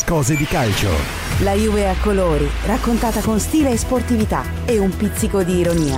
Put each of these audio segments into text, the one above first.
Cose di calcio. La Juve a colori, raccontata con stile e sportività e un pizzico di ironia.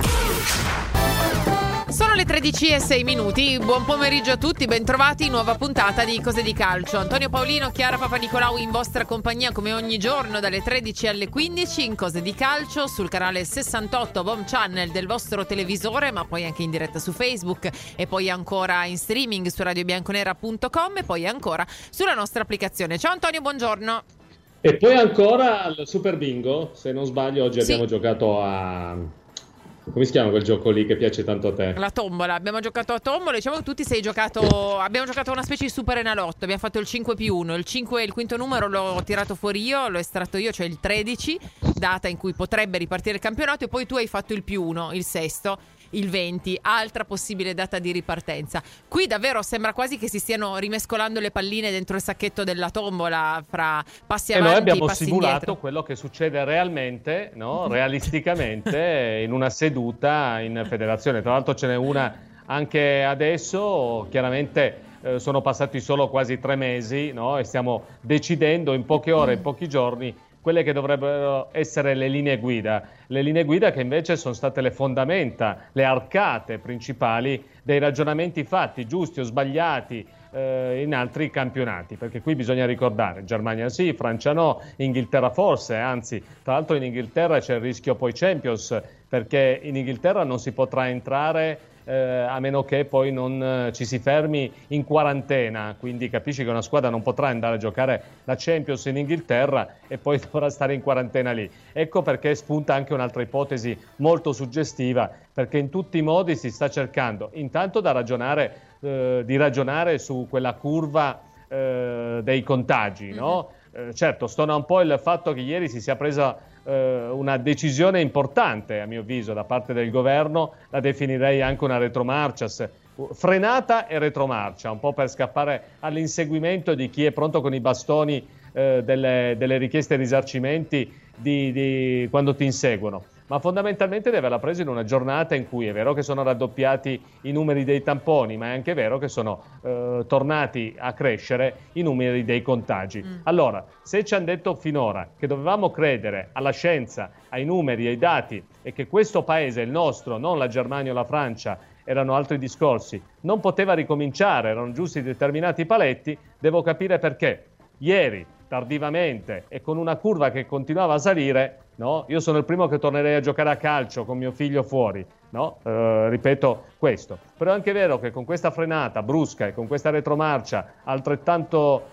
Sono le 13:06. Buon pomeriggio a tutti, bentrovati, nuova puntata di Cose di Calcio. Antonio Paolino, Chiara Papanicolau in vostra compagnia come ogni giorno dalle 13 alle 15 in Cose di Calcio sul canale 68 Home Channel del vostro televisore, ma poi anche in diretta su Facebook e poi ancora in streaming su radiobianconera.com e poi ancora sulla nostra applicazione. Ciao Antonio, buongiorno. E poi ancora al Super Bingo, se non sbaglio oggi Sì. abbiamo giocato a... Come si chiama quel gioco lì che piace tanto a te? La tombola, abbiamo giocato a tombola, diciamo che tutti abbiamo giocato a una specie di super enalotto, abbiamo fatto il 5+1, il 5 il quinto numero l'ho tirato fuori io, l'ho estratto io, cioè il 13, data in cui potrebbe ripartire il campionato, e poi tu hai fatto il +1, il sesto, il 20, altra possibile data di ripartenza. Qui davvero sembra quasi che si stiano rimescolando le palline dentro il sacchetto della tombola fra passi avanti, noi abbiamo passi simulato indietro. quello che succede realmente, no? Realisticamente in una seduta in federazione. Tra l'altro ce n'è una anche adesso, chiaramente sono passati solo quasi 3 mesi, no? E stiamo decidendo in poche ore, in pochi giorni, quelle che dovrebbero essere le linee guida che invece sono state le fondamenta, le arcate principali dei ragionamenti fatti, giusti o sbagliati, in altri campionati, perché qui bisogna ricordare Germania sì, Francia no, Inghilterra forse, anzi tra l'altro in Inghilterra c'è il rischio poi Champions, perché in Inghilterra non si potrà entrare a meno che poi non ci si fermi in quarantena, quindi capisci che una squadra non potrà andare a giocare la Champions in Inghilterra e poi dovrà stare in quarantena lì. Ecco perché spunta anche un'altra ipotesi molto suggestiva, perché in tutti i modi si sta cercando intanto di ragionare su quella curva dei contagi, no? Certo, stona un po' il fatto che ieri si sia presa una decisione importante, a mio avviso, da parte del governo, la definirei anche una retromarcia, frenata e retromarcia, un po' per scappare all'inseguimento di chi è pronto con i bastoni delle richieste di risarcimenti di quando ti inseguono. Ma fondamentalmente deve averla presa in una giornata in cui è vero che sono raddoppiati i numeri dei tamponi, ma è anche vero che sono tornati a crescere i numeri dei contagi. Allora, se ci hanno detto finora che dovevamo credere alla scienza, ai numeri, ai dati, e che questo paese, il nostro, non la Germania o la Francia, erano altri discorsi, non poteva ricominciare, erano giusti determinati paletti, devo capire perché. Ieri, tardivamente e con una curva che continuava a salire, no? Io sono il primo che tornerei a giocare a calcio con mio figlio fuori, no? Ripeto questo. Però è anche vero che con questa frenata brusca e con questa retromarcia altrettanto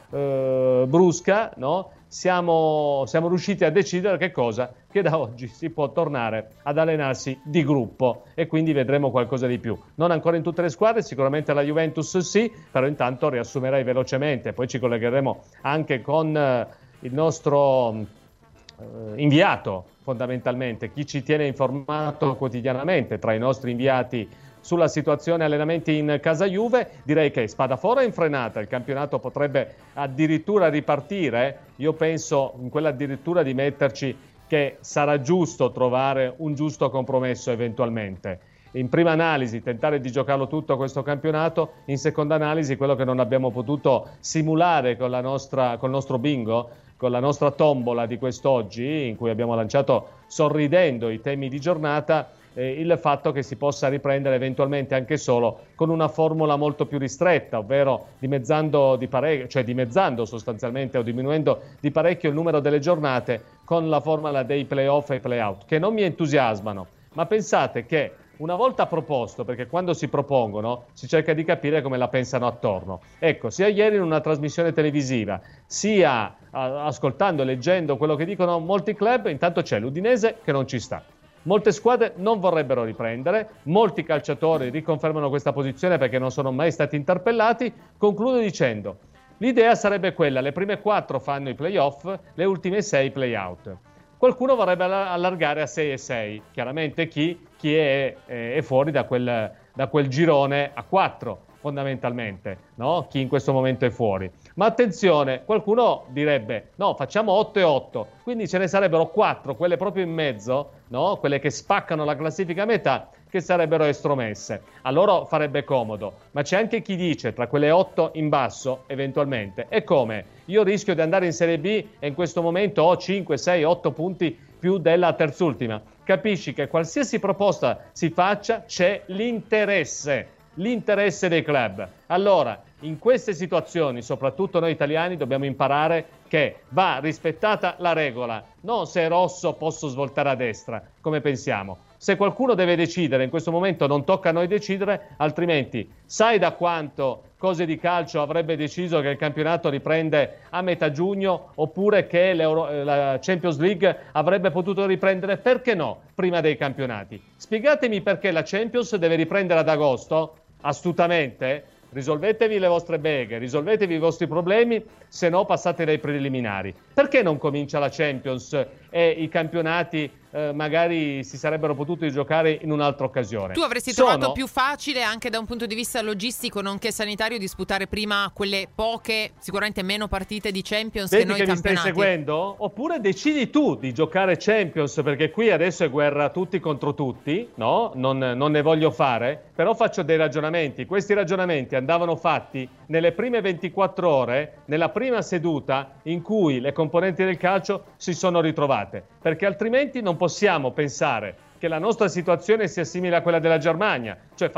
brusca, no? Siamo riusciti a decidere che cosa? Che da oggi si può tornare ad allenarsi di gruppo e quindi vedremo qualcosa di più. Non ancora in tutte le squadre, sicuramente la Juventus sì, però intanto riassumerei velocemente, poi ci collegheremo anche con il nostro inviato, fondamentalmente, chi ci tiene informato quotidianamente tra i nostri inviati sulla situazione allenamenti in casa Juve. Direi che spadafora in frenata, il campionato potrebbe addirittura ripartire. Io penso in quella addirittura di metterci che sarà giusto trovare un giusto compromesso eventualmente. In prima analisi tentare di giocarlo tutto questo campionato, in seconda analisi quello che non abbiamo potuto simulare col nostro bingo, con la nostra tombola di quest'oggi, in cui abbiamo lanciato sorridendo i temi di giornata, il fatto che si possa riprendere eventualmente anche solo con una formula molto più ristretta, ovvero dimezzando sostanzialmente o diminuendo di parecchio il numero delle giornate con la formula dei play-off e play-out, che non mi entusiasmano, ma pensate che una volta proposto, perché quando si propongono si cerca di capire come la pensano attorno. Ecco, sia ieri in una trasmissione televisiva, sia ascoltando e leggendo quello che dicono molti club, intanto c'è l'Udinese che non ci sta. Molte squadre non vorrebbero riprendere, molti calciatori riconfermano questa posizione perché non sono mai stati interpellati. Concludo dicendo, l'idea sarebbe quella, le prime 4 fanno i play-off, le ultime 6 play-out. Qualcuno vorrebbe allargare a 6 e 6, chiaramente chi è fuori da quel girone a 4 fondamentalmente, no? Chi in questo momento è fuori. Ma attenzione, qualcuno direbbe no, facciamo 8 e 8, quindi ce ne sarebbero 4, quelle proprio in mezzo, no? Quelle che spaccano la classifica a metà, che sarebbero estromesse. A loro farebbe comodo, ma c'è anche chi dice, tra quelle 8 in basso, eventualmente, e come? Io rischio di andare in Serie B e in questo momento ho 5, 6, 8 punti più della terzultima. Capisci che qualsiasi proposta si faccia c'è l'interesse dei club. Allora, in queste situazioni, soprattutto noi italiani, dobbiamo imparare che va rispettata la regola. Non se è rosso posso svoltare a destra, come pensiamo. Se qualcuno deve decidere, in questo momento non tocca a noi decidere, altrimenti sai da quanto Cose di Calcio avrebbe deciso che il campionato riprende a metà giugno, oppure che la Champions League avrebbe potuto riprendere, perché no, prima dei campionati? Spiegatemi perché la Champions deve riprendere ad agosto, astutamente. Risolvetevi le vostre beghe, risolvetevi i vostri problemi, se no passate dai preliminari. Perché non comincia la Champions e i campionati magari si sarebbero potuti giocare in un'altra occasione? Tu avresti trovato più facile anche da un punto di vista logistico, nonché sanitario, disputare prima quelle poche, sicuramente meno partite di Champions che noi campionati? Mi stai seguendo? Oppure decidi tu di giocare Champions, perché qui adesso è guerra tutti contro tutti, no? Non ne voglio fare, però faccio dei ragionamenti. Questi ragionamenti andavano fatti nelle prime 24 ore, nella prima seduta in cui le componenti del calcio si sono ritrovate, perché altrimenti non possiamo pensare che la nostra situazione sia simile a quella della Germania, cioè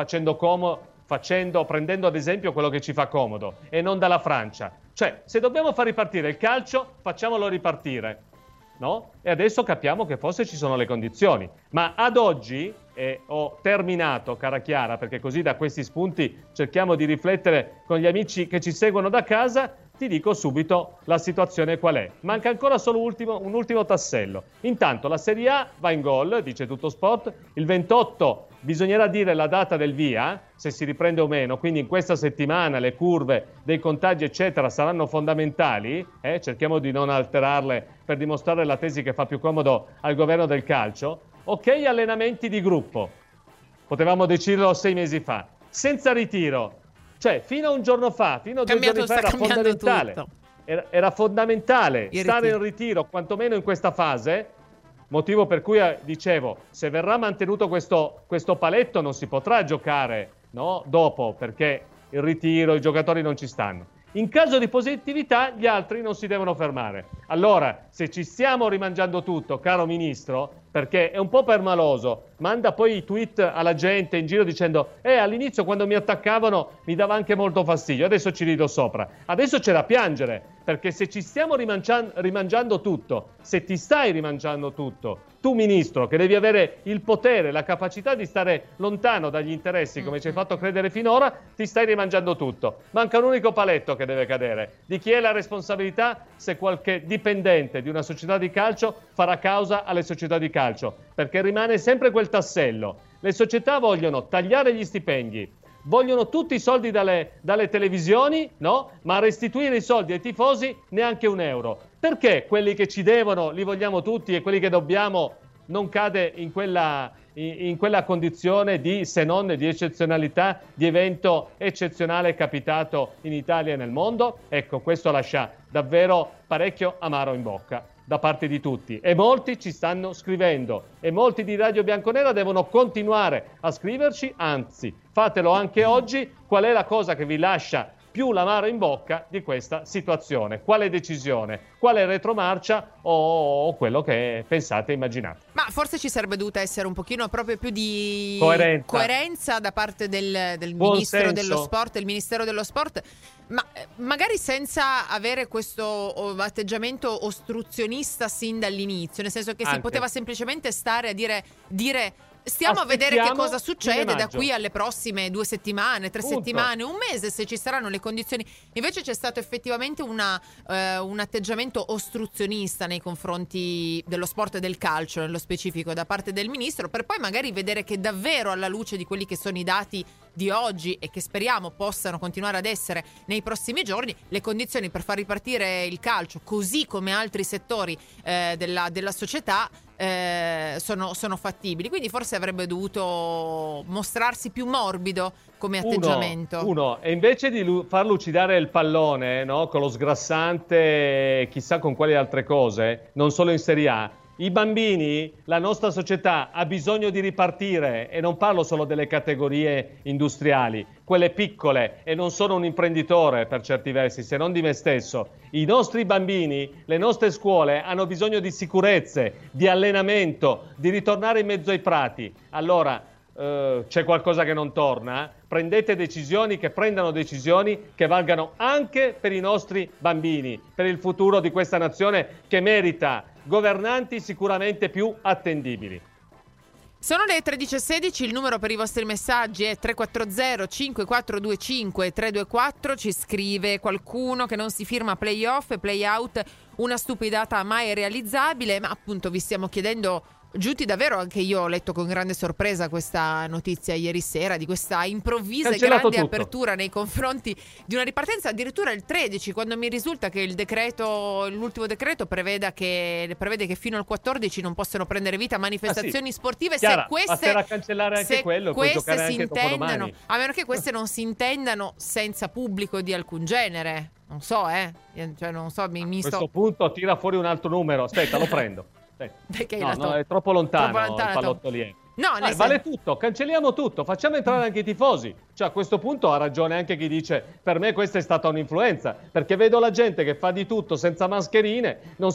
prendendo ad esempio quello che ci fa comodo e non dalla Francia. Cioè, se dobbiamo far ripartire il calcio, facciamolo ripartire, no? E adesso capiamo che forse ci sono le condizioni. Ma ad oggi, e ho terminato, cara Chiara, perché così da questi spunti cerchiamo di riflettere con gli amici che ci seguono da casa, ti dico subito la situazione qual è. Manca ancora solo un ultimo tassello. Intanto la Serie A va in gol, dice Tutto Sport. Il 28 bisognerà dire la data del via, se si riprende o meno, quindi in questa settimana le curve dei contagi eccetera saranno fondamentali, cerchiamo di non alterarle per dimostrare la tesi che fa più comodo al governo del calcio. Ok, allenamenti di gruppo, potevamo deciderlo 6 mesi fa, senza ritiro. Cioè, fino a un giorno fa, fino a 2 giorni fa era fondamentale stare in ritiro, quantomeno in questa fase, motivo per cui dicevo, se verrà mantenuto questo paletto non si potrà giocare, no? Dopo, perché il ritiro, i giocatori non ci stanno. In caso di positività gli altri non si devono fermare. Allora, se ci stiamo rimangiando tutto, caro Ministro, perché è un po' permaloso, manda poi i tweet alla gente in giro dicendo all'inizio quando mi attaccavano mi dava anche molto fastidio, adesso ci rido sopra. Adesso c'è da piangere, perché se ci stiamo rimangiando tutto, se ti stai rimangiando tutto, tu Ministro, che devi avere il potere, la capacità di stare lontano dagli interessi, come ci hai fatto credere finora, ti stai rimangiando tutto. Manca un unico paletto che deve cadere. Di chi è la responsabilità se qualche dipendente di una società di calcio farà causa alle società di calcio? Perché rimane sempre quel tassello. Le società vogliono tagliare gli stipendi, vogliono tutti i soldi dalle televisioni, no? Ma restituire i soldi ai tifosi neanche un euro. Perché quelli che ci devono li vogliamo tutti e quelli che dobbiamo non cade in quella condizione di, se non di eccezionalità, di evento eccezionale capitato in Italia e nel mondo? Ecco, questo lascia davvero parecchio amaro in bocca da parte di tutti, e molti ci stanno scrivendo, e molti di Radio Bianconera devono continuare a scriverci, anzi fatelo anche oggi. Qual è la cosa che vi lascia più l'amaro in bocca di questa situazione? Quale decisione? Quale retromarcia o quello che pensate e immaginate? Ma forse ci sarebbe dovuta essere un pochino proprio più di coerenza da parte del Ministro dello Sport, del Ministero dello Sport, ma magari senza avere questo atteggiamento ostruzionista sin dall'inizio, nel senso che si poteva semplicemente stare a dire stiamo a vedere che cosa succede da qui alle prossime 2 settimane, 3 settimane, un mese, se ci saranno le condizioni. Invece c'è stato effettivamente un atteggiamento ostruzionista nei confronti dello sport e del calcio, nello specifico, da parte del Ministro, per poi magari vedere che davvero, alla luce di quelli che sono i dati di oggi e che speriamo possano continuare ad essere nei prossimi giorni, le condizioni per far ripartire il calcio, così come altri settori della società, sono fattibili. Quindi forse avrebbe dovuto mostrarsi più morbido come atteggiamento. E invece di far lucidare il pallone, no, con lo sgrassante, chissà con quali altre cose, non solo in Serie A, I bambini, la nostra società ha bisogno di ripartire, e non parlo solo delle categorie industriali, quelle piccole, e non sono un imprenditore per certi versi, se non di me stesso. I nostri bambini, le nostre scuole hanno bisogno di sicurezze, di allenamento, di ritornare in mezzo ai prati. Allora, c'è qualcosa che non torna? Prendete decisioni, che prendano decisioni che valgano anche per i nostri bambini, per il futuro di questa nazione che merita governanti sicuramente più attendibili. Sono le 13.16, il numero per i vostri messaggi è 340 5425 324. Ci scrive qualcuno che non si firma playoff e playout, una stupidata mai realizzabile, ma appunto vi stiamo chiedendo, Giuti, davvero anche io ho letto con grande sorpresa questa notizia ieri sera di questa improvvisa e grande apertura nei confronti di una ripartenza addirittura il 13, quando mi risulta che l'ultimo decreto prevede che fino al 14 non possono prendere vita manifestazioni sportive. Chiara, se queste basterà cancellare anche quello, puoi giocare anche dopodomani. A meno che queste non si intendano senza pubblico di alcun genere. Non so, cioè non so, a questo punto tira fuori un altro numero. Aspetta, lo prendo. Perché no, è troppo lontano il pallottoliere. Vale tutto, cancelliamo tutto, facciamo entrare anche i tifosi. Cioè, a questo punto ha ragione anche chi dice: per me questa è stata un'influenza, perché vedo la gente che fa di tutto senza mascherine, non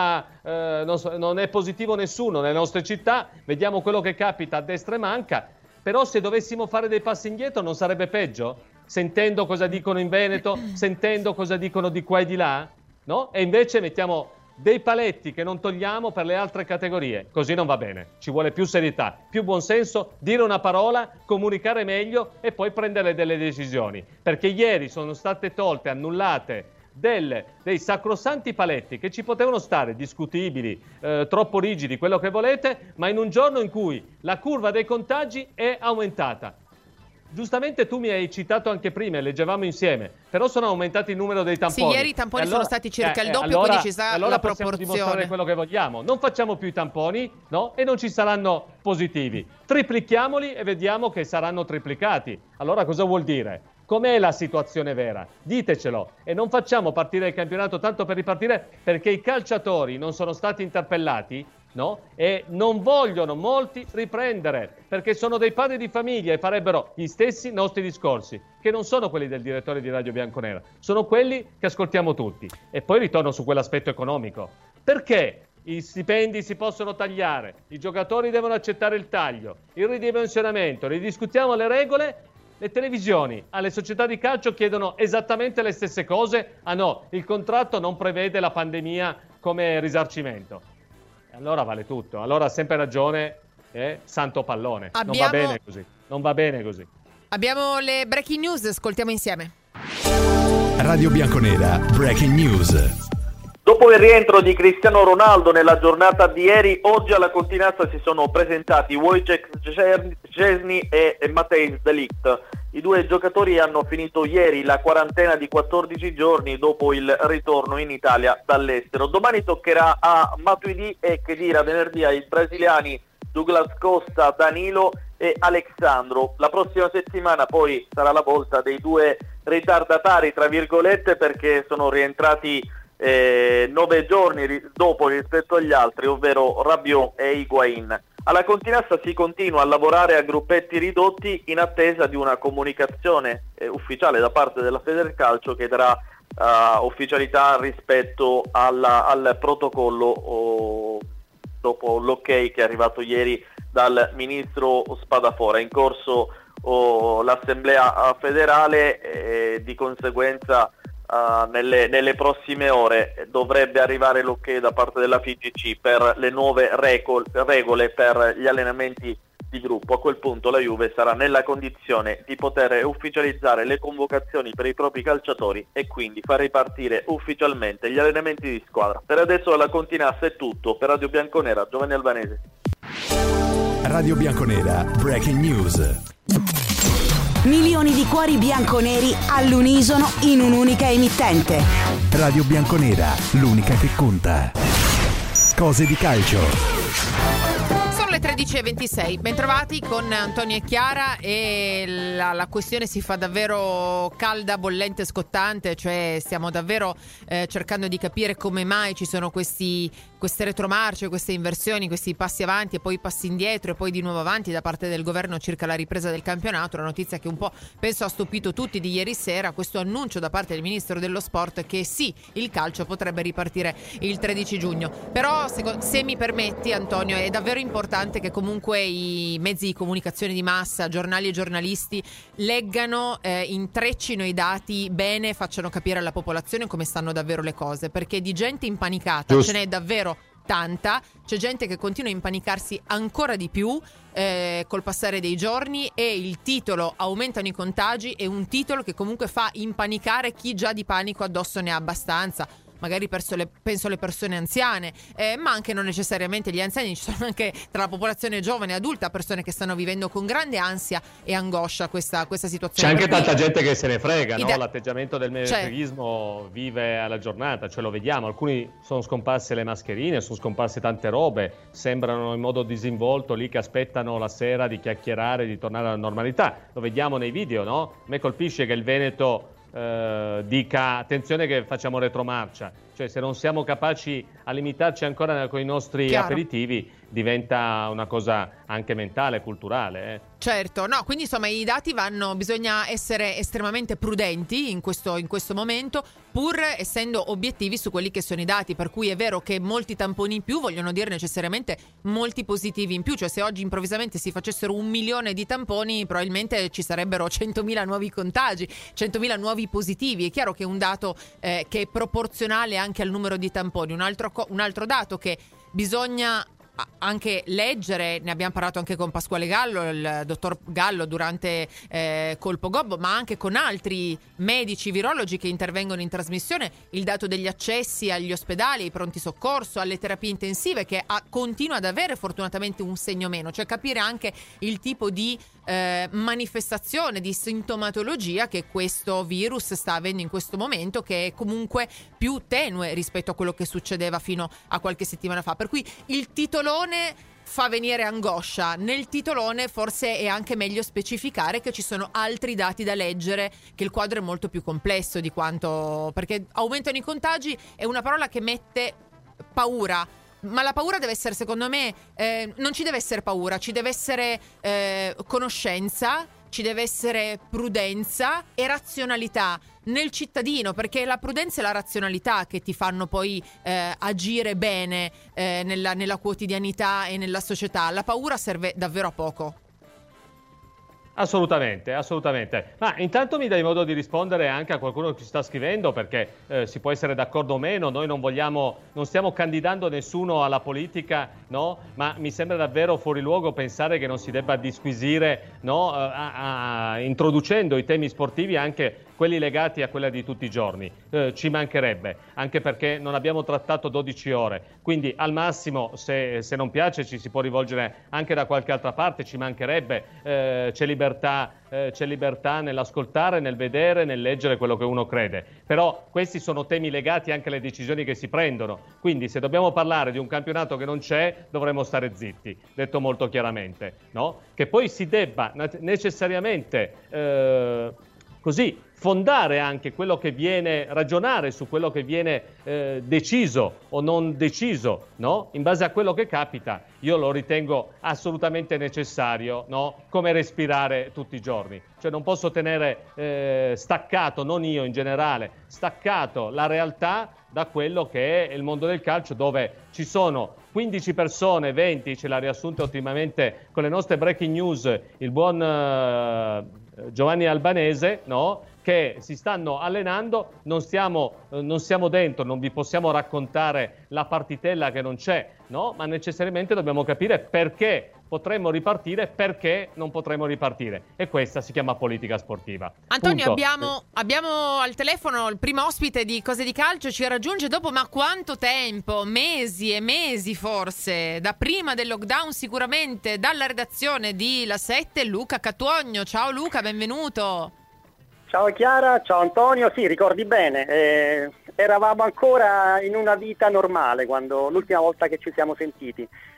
è positivo nessuno nelle nostre città, vediamo quello che capita a destra e manca. Però se dovessimo fare dei passi indietro non sarebbe peggio? Sentendo cosa dicono in Veneto, sentendo cosa dicono di qua e di là, no? E invece mettiamo dei paletti che non togliamo per le altre categorie. Così non va bene. Ci vuole più serietà, più buonsenso, dire una parola, comunicare meglio e poi prendere delle decisioni. Perché ieri sono state tolte, annullate dei sacrosanti paletti che ci potevano stare, discutibili, troppo rigidi, quello che volete, ma in un giorno in cui la curva dei contagi è aumentata. Giustamente tu mi hai citato anche prima, leggevamo insieme, però sono aumentati il numero dei tamponi. Sì, ieri i tamponi sono stati circa il doppio, quindi ci sarà la proporzione. Possiamo dimostrare quello che vogliamo. Non facciamo più i tamponi, no? E non ci saranno positivi. Triplichiamoli e vediamo che saranno triplicati. Allora cosa vuol dire? Com'è la situazione vera? Ditecelo. E non facciamo partire il campionato tanto per ripartire, perché i calciatori non sono stati interpellati, no? E non vogliono molti riprendere, perché sono dei padri di famiglia e farebbero gli stessi nostri discorsi, che non sono quelli del direttore di Radio Bianconera, sono quelli che ascoltiamo tutti. E poi ritorno su quell'aspetto economico. Perché i stipendi si possono tagliare, i giocatori devono accettare il taglio, il ridimensionamento, ridiscutiamo le regole? Le televisioni alle società di calcio chiedono esattamente le stesse cose. Ah no, il contratto non prevede la pandemia come risarcimento. Allora vale tutto, allora ha sempre ragione Santo Pallone. Non va bene così. Abbiamo le breaking news, ascoltiamo insieme. Radio Bianconera, breaking news. Dopo il rientro di Cristiano Ronaldo nella giornata di ieri, oggi alla Continazza si sono presentati Wojciech Szczesny e Matthijs de Ligt. I due giocatori hanno finito ieri la quarantena di 14 giorni dopo il ritorno in Italia dall'estero. Domani toccherà a Matuidi e Khedira, venerdì ai brasiliani Douglas Costa, Danilo e Alexandro. La prossima settimana poi sarà la volta dei due ritardatari, tra virgolette, perché sono rientrati 9 giorni dopo rispetto agli altri, ovvero Rabiot e Higuain. Alla Continassa si continua a lavorare a gruppetti ridotti in attesa di una comunicazione ufficiale da parte della Federcalcio che darà ufficialità rispetto al protocollo dopo l'ok che è arrivato ieri dal ministro Spadafora. È in corso l'assemblea federale e di conseguenza nelle prossime ore dovrebbe arrivare l'ok da parte della FIGC per le nuove regole per gli allenamenti di gruppo. A quel punto la Juve sarà nella condizione di poter ufficializzare le convocazioni per i propri calciatori e quindi far ripartire ufficialmente gli allenamenti di squadra. Per adesso alla Continassa è tutto. Per Radio Bianconera, Giovanni Albanese. Radio Bianconera, breaking news. Milioni di cuori bianconeri all'unisono in un'unica emittente. Radio Bianconera, l'unica che conta. Cose di calcio. Sono le 13:26, bentrovati con Antonio e Chiara, e la questione si fa davvero calda, bollente, scottante, cioè stiamo davvero cercando di capire come mai ci sono queste retromarce, queste inversioni, questi passi avanti e poi passi indietro e poi di nuovo avanti da parte del governo circa la ripresa del campionato. La notizia che un po' penso ha stupito tutti di ieri sera, questo annuncio da parte del ministro dello sport che sì, il calcio potrebbe ripartire il 13 giugno. Però se mi permetti, Antonio, è davvero importante che comunque i mezzi di comunicazione di massa, giornali e giornalisti leggano, intreccino i dati bene, facciano capire alla popolazione come stanno davvero le cose, perché di gente impanicata Giusto. ce n'è davvero tanta, c'è gente che continua a impanicarsi ancora di più col passare dei giorni, e il titolo "aumentano i contagi" è un titolo che comunque fa impanicare chi già di panico addosso ne ha abbastanza. Magari penso alle persone anziane, ma anche non necessariamente gli anziani, ci sono anche tra la popolazione giovane e adulta persone che stanno vivendo con grande ansia e angoscia questa situazione. C'è anche tanta gente che se ne frega, no? L'atteggiamento del menefreghismo vive alla giornata, cioè lo vediamo, alcuni sono scomparse le mascherine, sono scomparse tante robe, sembrano in modo disinvolto lì che aspettano la sera di chiacchierare, di tornare alla normalità, lo vediamo nei video, no? A me colpisce che il Veneto dica attenzione che facciamo retromarcia, cioè se non siamo capaci a limitarci ancora con i nostri aperitivi diventa una cosa anche mentale, culturale. Certo, no, quindi insomma i dati bisogna essere estremamente prudenti in questo momento, pur essendo obiettivi su quelli che sono i dati, per cui è vero che molti tamponi in più vogliono dire necessariamente molti positivi in più, cioè se oggi improvvisamente si facessero 1 milione di tamponi probabilmente ci sarebbero 100.000 nuovi contagi, 100.000 nuovi positivi. È chiaro che è un dato che è proporzionale anche al numero di tamponi. Un altro dato che bisogna anche leggere, ne abbiamo parlato anche con Pasquale Gallo, il dottor Gallo durante Colpo Gobbo, ma anche con altri medici virologi che intervengono in trasmissione, il dato degli accessi agli ospedali, ai pronti soccorso, alle terapie intensive, che continua ad avere fortunatamente un segno meno, cioè capire anche il tipo di manifestazione, di sintomatologia che questo virus sta avendo in questo momento, che è comunque più tenue rispetto a quello che succedeva fino a qualche settimana fa, per cui il titolone fa venire angoscia. Nel titolone forse è anche meglio specificare che ci sono altri dati da leggere, che il quadro è molto più complesso di quanto, perché aumentano i contagi è una parola che mette paura. Ma la paura deve essere, secondo me, non ci deve essere paura, ci deve essere conoscenza, ci deve essere prudenza e razionalità nel cittadino, perché la prudenza e la razionalità che ti fanno poi agire bene nella quotidianità e nella società. La paura serve davvero a poco. Assolutamente, assolutamente. Ma intanto mi dai modo di rispondere anche a qualcuno che ci sta scrivendo, perché si può essere d'accordo o meno, noi non stiamo candidando nessuno alla politica, no? Ma mi sembra davvero fuori luogo pensare che non si debba disquisire, no? Introducendo i temi sportivi anche quelli legati a quella di tutti i giorni. Ci mancherebbe, anche perché non abbiamo trattato 12 ore, quindi al massimo se non piace ci si può rivolgere anche da qualche altra parte, ci mancherebbe, c'è libertà nell'ascoltare, nel vedere, nel leggere quello che uno crede, però questi sono temi legati anche alle decisioni che si prendono, quindi se dobbiamo parlare di un campionato che non c'è dovremmo stare zitti, detto molto chiaramente, no? Che poi si debba necessariamente così fondare anche quello che viene, ragionare su quello che viene deciso o non deciso, no? In base a quello che capita, io lo ritengo assolutamente necessario, no? Come respirare tutti i giorni. Cioè non posso tenere staccato, non io in generale, staccato la realtà da quello che è il mondo del calcio, dove ci sono 15 persone, 20, ce l'ha riassunto ottimamente con le nostre breaking news il buon Giovanni Albanese, no? Che si stanno allenando, non siamo dentro, non vi possiamo raccontare la partitella che non c'è, no? Ma necessariamente dobbiamo capire perché potremmo ripartire, perché non potremmo ripartire, e questa si chiama politica sportiva. Antonio, abbiamo al telefono il primo ospite di Cose di Calcio, ci raggiunge dopo ma quanto tempo? Mesi e mesi forse, da prima del lockdown sicuramente, dalla redazione di La 7, Luca Catuogno. Ciao Luca, benvenuto. Ciao Chiara, ciao Antonio, sì, ricordi bene, eravamo ancora in una vita normale quando l'ultima volta che ci siamo sentiti.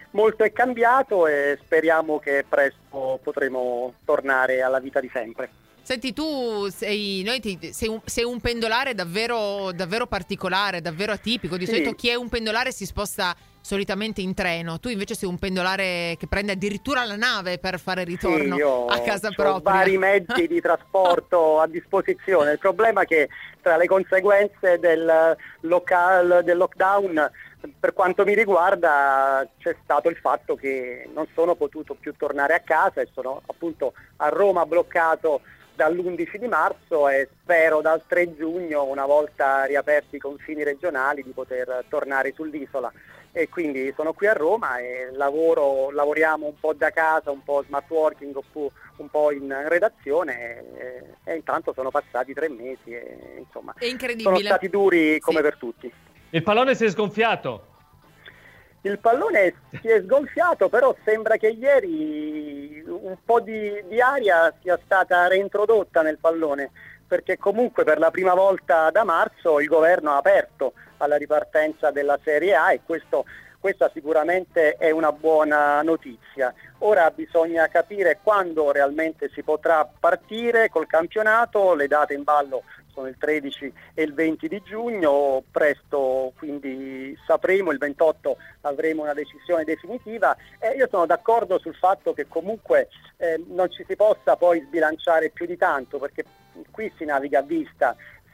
molto è cambiato e speriamo che presto potremo tornare alla vita di sempre. Senti, tu sei un pendolare davvero, davvero particolare, davvero atipico. Di solito chi è un pendolare si sposta solitamente in treno. Tu invece sei un pendolare che prende addirittura la nave per fare ritorno a casa propria. Ho vari mezzi di trasporto a disposizione. Il problema è che tra le conseguenze del lockdown, per quanto mi riguarda, c'è stato il fatto che non sono potuto più tornare a casa e sono appunto a Roma bloccato dall'11 di marzo e spero dal 3 giugno, una volta riaperti i confini regionali, di poter tornare sull'isola. E quindi sono qui a Roma e lavoriamo un po' da casa, un po' smart working, un po' in redazione e intanto sono passati 3 mesi e insomma è incredibile. Sono stati duri come per tutti. Il pallone si è sgonfiato. Il pallone si è sgonfiato, però sembra che ieri un po' di aria sia stata reintrodotta nel pallone, perché comunque per la prima volta da marzo il governo ha aperto alla ripartenza della Serie A e questa sicuramente è una buona notizia. Ora bisogna capire quando realmente si potrà partire col campionato, le date in ballo sono il 13 e il 20 di giugno, presto quindi sapremo, il 28 avremo una decisione definitiva e io sono d'accordo sul fatto che comunque non ci si possa poi sbilanciare più di tanto, perché qui si naviga a vista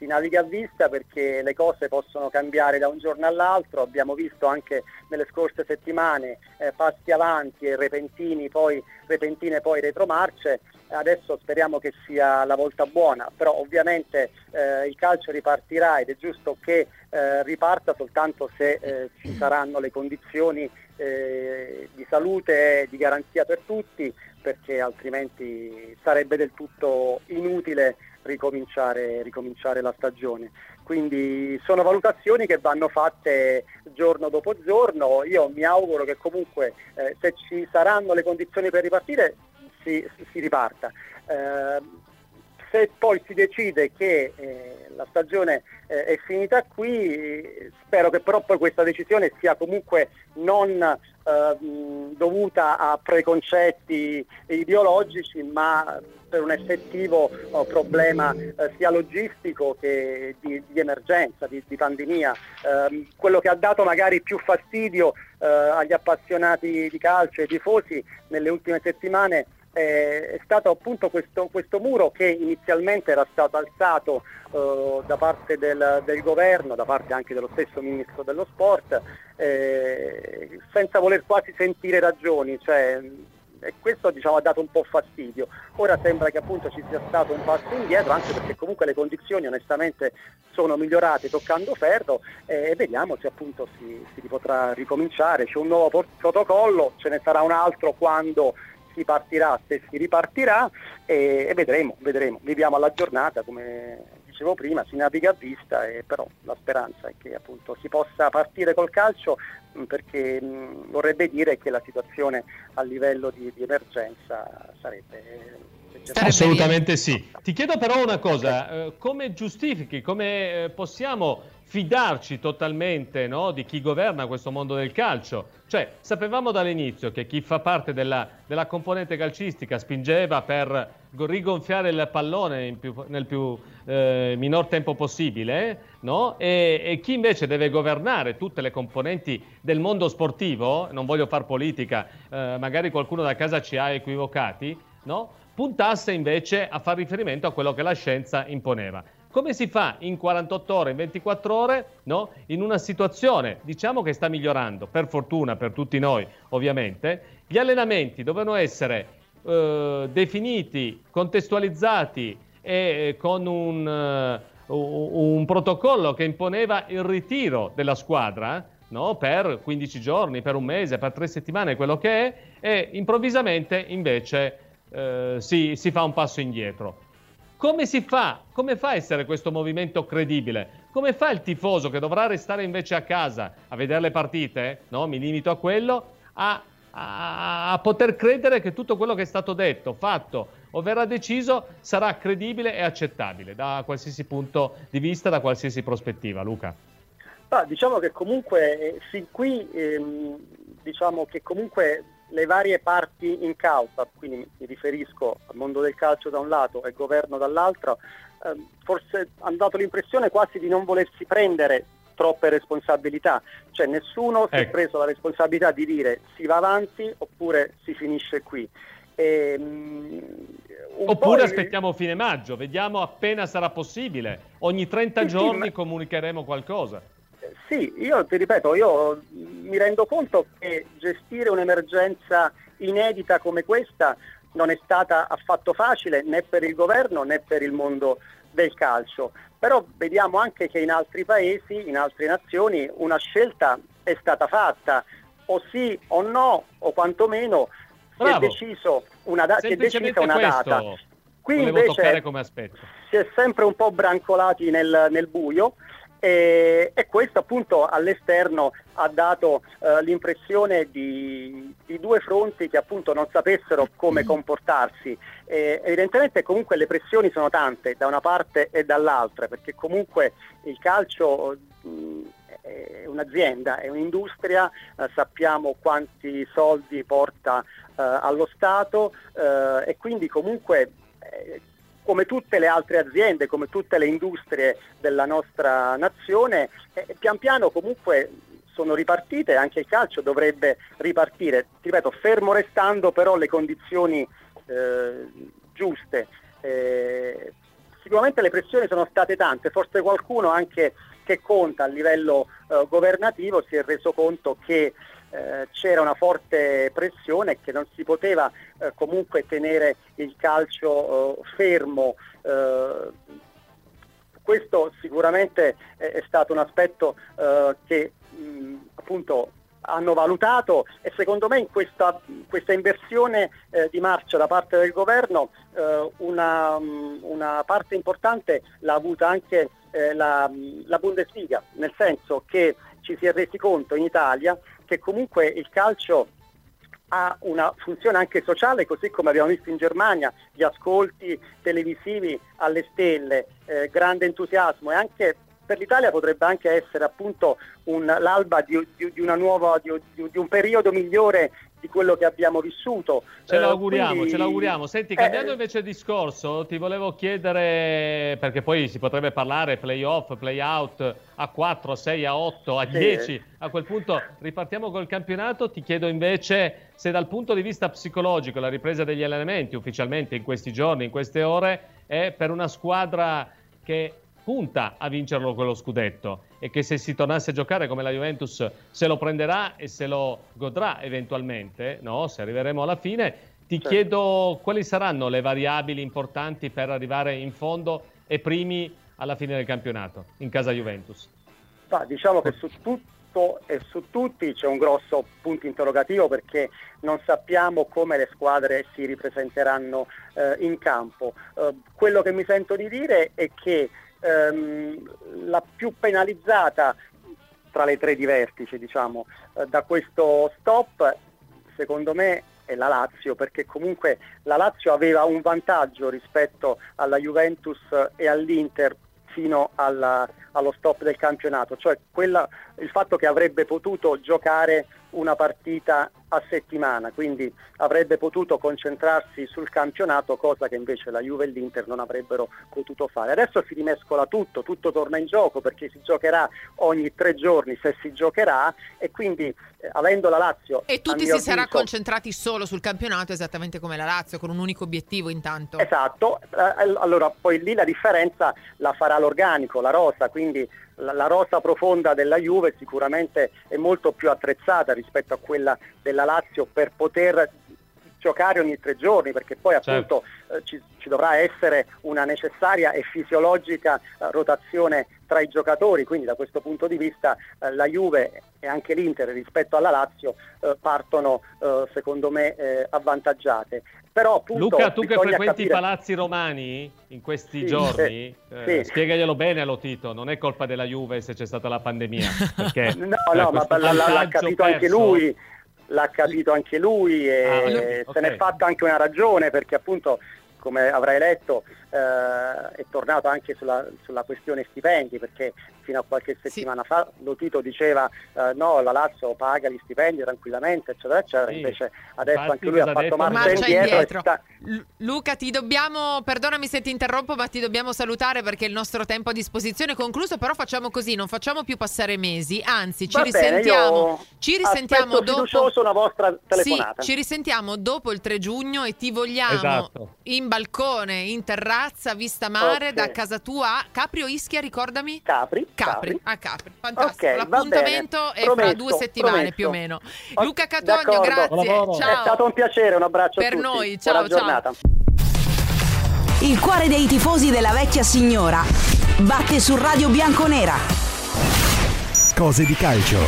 perché le cose possono cambiare da un giorno all'altro. Abbiamo visto anche nelle scorse settimane passi avanti e repentine poi retromarce. Adesso speriamo che sia la volta buona, però ovviamente il calcio ripartirà ed è giusto che riparta soltanto se ci saranno le condizioni di salute e di garanzia per tutti, perché altrimenti sarebbe del tutto inutile ricominciare la stagione. Quindi sono valutazioni che vanno fatte giorno dopo giorno. Io mi auguro che comunque se ci saranno le condizioni per ripartire si riparta. Se poi si decide che la stagione è finita qui, spero che però poi questa decisione sia comunque non dovuta a preconcetti ideologici, ma per un effettivo problema sia logistico che di emergenza, di pandemia. Quello che ha dato magari più fastidio agli appassionati di calcio e ai tifosi nelle ultime settimane è stato appunto questo muro che inizialmente era stato alzato da parte del governo, da parte anche dello stesso ministro dello sport, senza voler quasi sentire ragioni, e questo ha dato un po' fastidio. Ora sembra che appunto ci sia stato un passo indietro, anche perché comunque le condizioni onestamente sono migliorate toccando ferro, e vediamo se appunto si potrà ricominciare. C'è un nuovo protocollo, ce ne sarà un altro quando si partirà, se si ripartirà, e vedremo. Viviamo alla giornata, come dicevo prima, si naviga a vista, però la speranza è che appunto si possa partire col calcio, perché vorrebbe dire che la situazione a livello di emergenza sarebbe assolutamente sì. Ti chiedo però una cosa, come giustifichi, come possiamo fidarci totalmente, no, di chi governa questo mondo del calcio? Cioè, sapevamo dall'inizio che chi fa parte della componente calcistica spingeva per rigonfiare il pallone nel più minor tempo possibile, no? E chi invece deve governare tutte le componenti del mondo sportivo, non voglio far politica, magari qualcuno da casa ci ha equivocati, no? Puntasse invece a far riferimento a quello che la scienza imponeva. Come si fa in 48 ore, in 24 ore, no? In una situazione, diciamo, che sta migliorando, per fortuna per tutti noi ovviamente, gli allenamenti dovevano essere definiti, contestualizzati e con un protocollo che imponeva il ritiro della squadra, no? Per 15 giorni, per un mese, per 3 settimane, quello che è, e improvvisamente invece si fa un passo indietro. Come si fa? Come fa a essere questo movimento credibile? Come fa il tifoso che dovrà restare invece a casa a vedere le partite? No? Mi limito a quello, a poter credere che tutto quello che è stato detto, fatto o verrà deciso sarà credibile e accettabile da qualsiasi punto di vista, da qualsiasi prospettiva. Luca? Diciamo che comunque fin qui diciamo che comunque le varie parti in causa, quindi mi riferisco al mondo del calcio da un lato e il governo dall'altro, forse hanno dato l'impressione quasi di non volersi prendere troppe responsabilità, cioè nessuno si è preso la responsabilità di dire si va avanti oppure si finisce qui. Oppure aspettiamo fine maggio, vediamo appena sarà possibile, ogni 30 giorni comunicheremo qualcosa. Sì, io ti ripeto, io mi rendo conto che gestire un'emergenza inedita come questa non è stata affatto facile né per il governo né per il mondo del calcio, però vediamo anche che in altri paesi, in altre nazioni, una scelta è stata fatta, o sì o no, o quantomeno si è deciso una data. Qui invece come aspetto. Si è sempre un po' brancolati nel buio. E questo appunto all'esterno ha dato l'impressione di due fronti che appunto non sapessero come comportarsi. Evidentemente comunque le pressioni sono tante da una parte e dall'altra, perché comunque il calcio è un'azienda, è un'industria, sappiamo quanti soldi porta allo Stato e quindi comunque come tutte le altre aziende, come tutte le industrie della nostra nazione, pian piano comunque sono ripartite, anche il calcio dovrebbe ripartire, ti ripeto, fermo restando però le condizioni giuste. Sicuramente le pressioni sono state tante, forse qualcuno anche che conta a livello governativo si è reso conto che c'era una forte pressione, che non si poteva comunque tenere il calcio fermo. Questo sicuramente è stato un aspetto che appunto hanno valutato, e secondo me in questa inversione di marcia da parte del governo una parte importante l'ha avuta anche la Bundesliga, nel senso che ci si è resi conto in Italia che comunque il calcio ha una funzione anche sociale, così come abbiamo visto in Germania, gli ascolti televisivi alle stelle, grande entusiasmo, e anche per l'Italia potrebbe anche essere appunto l'alba di una nuova, di un periodo migliore di quello che abbiamo vissuto. Ce l'auguriamo. Senti, cambiando invece discorso, ti volevo chiedere, perché poi si potrebbe parlare play-off, play-out, a 4, a 6, a 8, a 10, a quel punto ripartiamo col campionato. Ti chiedo invece se dal punto di vista psicologico la ripresa degli allenamenti ufficialmente in questi giorni, in queste ore, è per una squadra che punta a vincerlo quello scudetto, e che se si tornasse a giocare come la Juventus se lo prenderà e se lo godrà eventualmente, no? Se arriveremo alla fine. Ti chiedo quali saranno le variabili importanti per arrivare in fondo e primi alla fine del campionato in casa Juventus. Diciamo che su tutto e su tutti c'è un grosso punto interrogativo, perché non sappiamo come le squadre si ripresenteranno in campo. Quello che mi sento di dire è che la più penalizzata tra le tre di vertice, diciamo, da questo stop, secondo me è la Lazio, perché comunque la Lazio aveva un vantaggio rispetto alla Juventus e all'Inter fino allo stop del campionato, cioè il fatto che avrebbe potuto giocare una partita a settimana, quindi avrebbe potuto concentrarsi sul campionato, cosa che invece la Juve e l'Inter non avrebbero potuto fare. Adesso si rimescola tutto torna in gioco, perché si giocherà ogni 3 giorni, se si giocherà, e quindi avendo la Lazio... E tutti si sarà concentrati solo sul campionato, esattamente come la Lazio, con un unico obiettivo intanto. Esatto, allora poi lì la differenza la farà l'organico, la rosa, quindi la rosa profonda della Juve sicuramente è molto più attrezzata rispetto a quella della Lazio per poter giocare ogni 3 giorni, perché poi appunto ci dovrà essere una necessaria e fisiologica rotazione tra i giocatori, quindi da questo punto di vista la Juve e anche l'Inter rispetto alla Lazio partono secondo me avvantaggiate. Però appunto, Luca, tu che frequenti i palazzi romani in questi giorni, spiegaglielo bene allo Tito, non è colpa della Juve se c'è stata la pandemia, perché no, ma l'ha capito anche lui. L'ha capito anche lui e se n'è fatta anche una ragione, perché appunto, come avrai letto, è tornato anche sulla questione stipendi, perché fino a qualche settimana fa Lotito diceva no, la Lazio paga gli stipendi tranquillamente, eccetera, eccetera. Sì. Invece adesso Infatti anche lui ha fatto marcia Marcia indietro. Luca, ti dobbiamo, perdonami se ti interrompo, ma ti dobbiamo salutare perché il nostro tempo a disposizione è concluso. Però facciamo così, non facciamo più passare mesi, anzi ci risentiamo dopo una vostra telefonata. Sì, ci risentiamo dopo il 3 giugno e ti vogliamo in balcone, in terrazza, vista mare, da casa tua a Capri o Ischia, ricordami? Capri. A Capri, fantastico. L'appuntamento è fra 2 settimane più o meno. Luca Catogno, grazie. Ciao. È stato un piacere, un abbraccio per a tutti. noi. Ciao, buona giornata. Il cuore dei tifosi della vecchia signora batte su Radio Bianconera. Cose di calcio.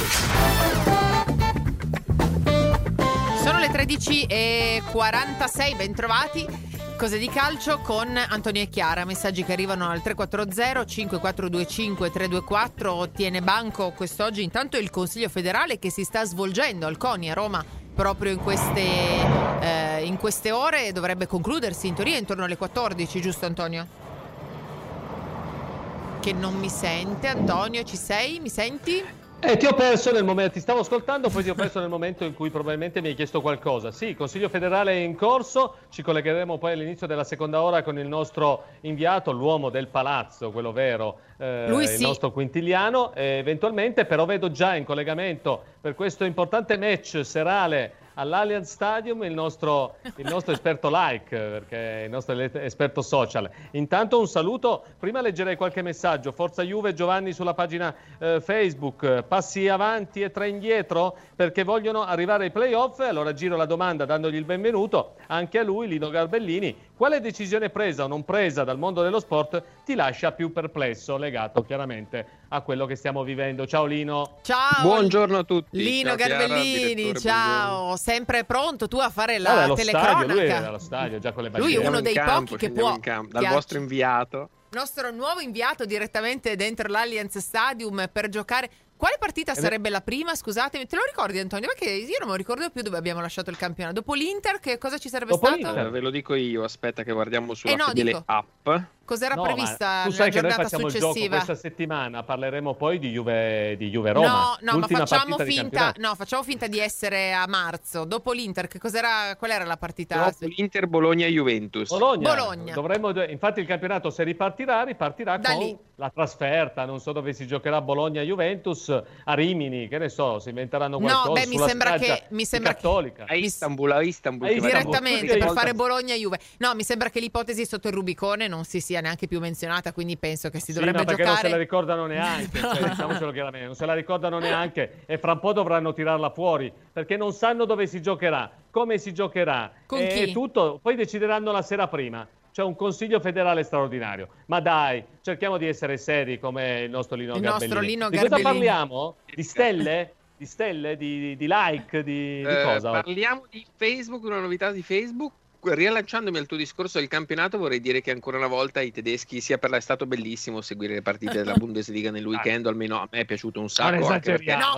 Sono le 13:46, bentrovati. Cose di calcio con Antonio e Chiara. Messaggi che arrivano al 340 5425 324. Tiene banco quest'oggi intanto il Consiglio federale che si sta svolgendo al CONI a Roma proprio in queste ore. Dovrebbe concludersi in teoria intorno alle 14, giusto Antonio? Che non mi sente. Antonio, ci sei? Mi senti? Ti ho perso nel momento, ti stavo ascoltando, poi ti ho perso nel momento in cui probabilmente mi hai chiesto qualcosa. Sì, il Consiglio federale è in corso, ci collegheremo poi all'inizio della seconda ora con il nostro inviato, l'uomo del palazzo, quello vero, il nostro Quintiliano, eventualmente, però vedo già in collegamento per questo importante match serale all'Allianz Stadium il nostro esperto like, perché è il nostro esperto social. Intanto un saluto, prima leggerei qualche messaggio. Forza Juve, Giovanni sulla pagina Facebook, passi avanti e 3 indietro perché vogliono arrivare ai playoff. Allora giro la domanda dandogli il benvenuto anche a lui, Lino Garbellini. Quale decisione presa o non presa dal mondo dello sport ti lascia più perplesso, legato chiaramente a quello che stiamo vivendo? Ciao Lino. Ciao. Buongiorno a tutti. Lino Chiara, Garbellini, ciao. buongiorno. Sempre pronto tu a fare la telecronaca. Stadio, lui era allo stadio già con le bandiere. Lui è uno dei pochi che può. Dal vostro inviato. Nostro nuovo inviato direttamente dentro l'Allianz Stadium per giocare. Quale partita sarebbe la prima? Scusatemi, te lo ricordi Antonio? Perché io non me lo ricordo più dove abbiamo lasciato il campionato. Dopo l'Inter, che cosa ci sarebbe stato? Ve lo dico io, aspetta che guardiamo sulla fedele app. Cos'era prevista tu sai nella che noi giornata facciamo successiva? il gioco questa settimana, parleremo poi di Juve Roma. No, ma facciamo finta di essere a marzo. Dopo l'Inter, qual era la partita? Dopo l'Inter Bologna-Juventus. Bologna. Infatti il campionato se ripartirà da con lì. La trasferta, non so dove si giocherà Bologna-Juventus, a Rimini, che ne so, si inventeranno qualcosa. No, mi sembra Cattolica. A Istanbul. Direttamente per fare Bologna-Juve. No, mi sembra che l'ipotesi sotto il Rubicone non si sia neanche più menzionata, quindi penso che si dovrebbe giocare. Perché non se la ricordano neanche, diciamocelo chiaramente, non se la ricordano neanche e fra un po' dovranno tirarla fuori, perché non sanno dove si giocherà, come si giocherà, e tutto, poi decideranno la sera prima. C'è un consiglio federale straordinario. Ma dai, cerchiamo di essere seri come il nostro Lino Garbellini. Di cosa parliamo? Di stelle? Di stelle? Di like? Di cosa? Parliamo di Facebook, una novità di Facebook. Riallacciandomi al tuo discorso del campionato, vorrei dire che ancora una volta i tedeschi, è stato bellissimo seguire le partite della Bundesliga nel weekend, almeno a me è piaciuto un sacco. Non esageriamo,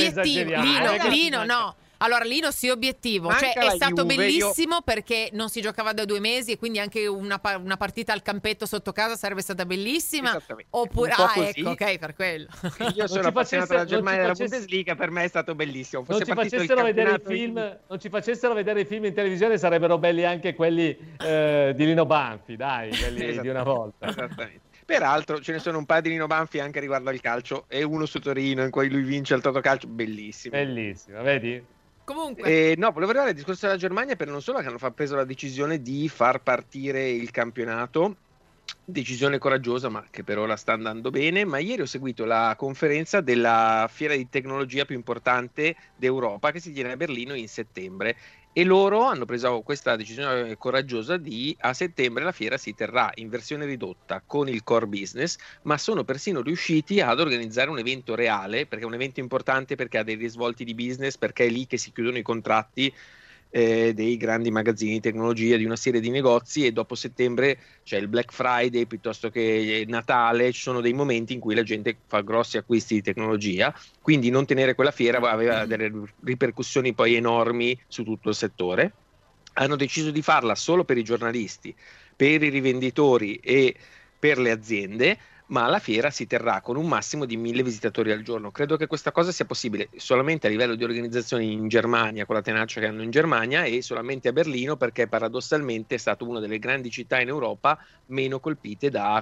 Lino, no. Allora Lino, sì, obiettivo, cioè è stato bellissimo perché non si giocava da 2 mesi e quindi anche una partita al campetto sotto casa sarebbe stata bellissima. Oppure ecco, ok, per quello. Io sono appassionato della Germania della Bundesliga, per me è stato bellissimo. Non ci facessero vedere i film in televisione, sarebbero belli anche quelli di Lino Banfi, dai, quelli di una volta. Esattamente. Peraltro ce ne sono un paio di Lino Banfi anche riguardo al calcio, e uno su Torino in cui lui vince il Totocalcio, bellissimo. Bellissimo, vedi? Comunque. No, volevo arrivare al discorso della Germania per non solo che hanno preso la decisione di far partire il campionato, decisione coraggiosa ma che per ora sta andando bene, ma ieri ho seguito la conferenza della fiera di tecnologia più importante d'Europa che si tiene a Berlino in settembre. E loro hanno preso questa decisione coraggiosa a settembre la fiera si terrà in versione ridotta con il core business, ma sono persino riusciti ad organizzare un evento reale, perché è un evento importante, perché ha dei risvolti di business, perché è lì che si chiudono i contratti dei grandi magazzini di tecnologia, di una serie di negozi, e dopo settembre c'è il Black Friday piuttosto che Natale, ci sono dei momenti in cui la gente fa grossi acquisti di tecnologia, quindi non tenere quella fiera aveva delle ripercussioni poi enormi su tutto il settore. Hanno deciso di farla solo per i giornalisti, per i rivenditori e per le aziende, ma la fiera si terrà con un massimo di 1.000 visitatori al giorno. Credo che questa cosa sia possibile solamente a livello di organizzazione in Germania, con la tenacia che hanno in Germania, e solamente a Berlino, perché paradossalmente è stata una delle grandi città in Europa meno colpite dal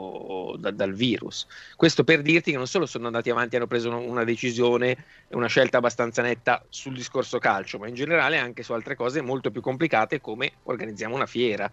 virus. Questo per dirti che non solo sono andati avanti, hanno preso una decisione, una scelta abbastanza netta sul discorso calcio, ma in generale anche su altre cose molto più complicate, come organizziamo una fiera.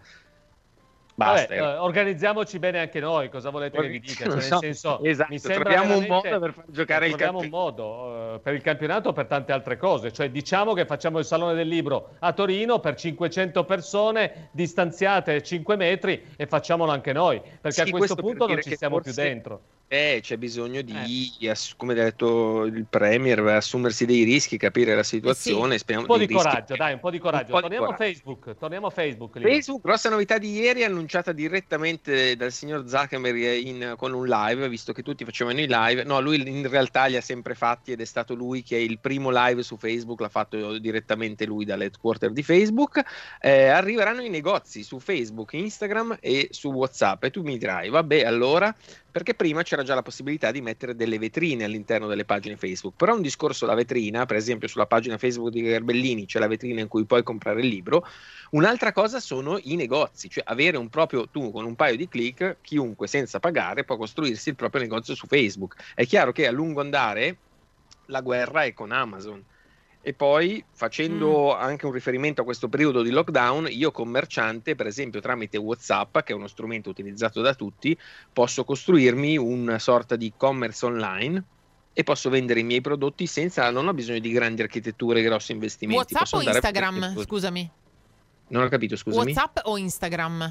Basta. Vabbè, organizziamoci bene anche noi, cosa volete che vi dica? Cioè, nel senso, esatto, mi sembra troviamo un modo per far giocare il troviamo un modo per il campionato, per tante altre cose. Cioè, diciamo che facciamo il Salone del Libro a Torino per 500 persone distanziate 5 metri e facciamolo anche noi, perché a questo punto non ci stiamo più dentro. C'è bisogno di, come ha detto il Premier, assumersi dei rischi, capire la situazione. Un po' di coraggio, dai, un po' di coraggio. Torniamo a Facebook. Facebook, grossa novità di ieri, annunciata direttamente dal signor Zuckerberg con un live, visto che tutti facevano i live. No, lui in realtà li ha sempre fatti, ed è stato lui che il primo live su Facebook l'ha fatto direttamente lui dall'headquarter di Facebook. Arriveranno i negozi su Facebook, Instagram e su WhatsApp, e tu mi dirai, vabbè, allora, perché prima c'era già la possibilità di mettere delle vetrine all'interno delle pagine Facebook, però un discorso la vetrina, per esempio sulla pagina Facebook di Garbellini c'è la vetrina in cui puoi comprare il libro, un'altra cosa sono i negozi, cioè avere un proprio, tu con un paio di click, chiunque senza pagare può costruirsi il proprio negozio su Facebook. È chiaro che a lungo andare la guerra è con Amazon. E poi, facendo anche un riferimento a questo periodo di lockdown, io commerciante, per esempio tramite WhatsApp, che è uno strumento utilizzato da tutti, posso costruirmi una sorta di e-commerce online e posso vendere i miei prodotti non ho bisogno di grandi architetture, grossi investimenti. WhatsApp o Instagram? Scusami. Non ho capito, scusami. WhatsApp o Instagram?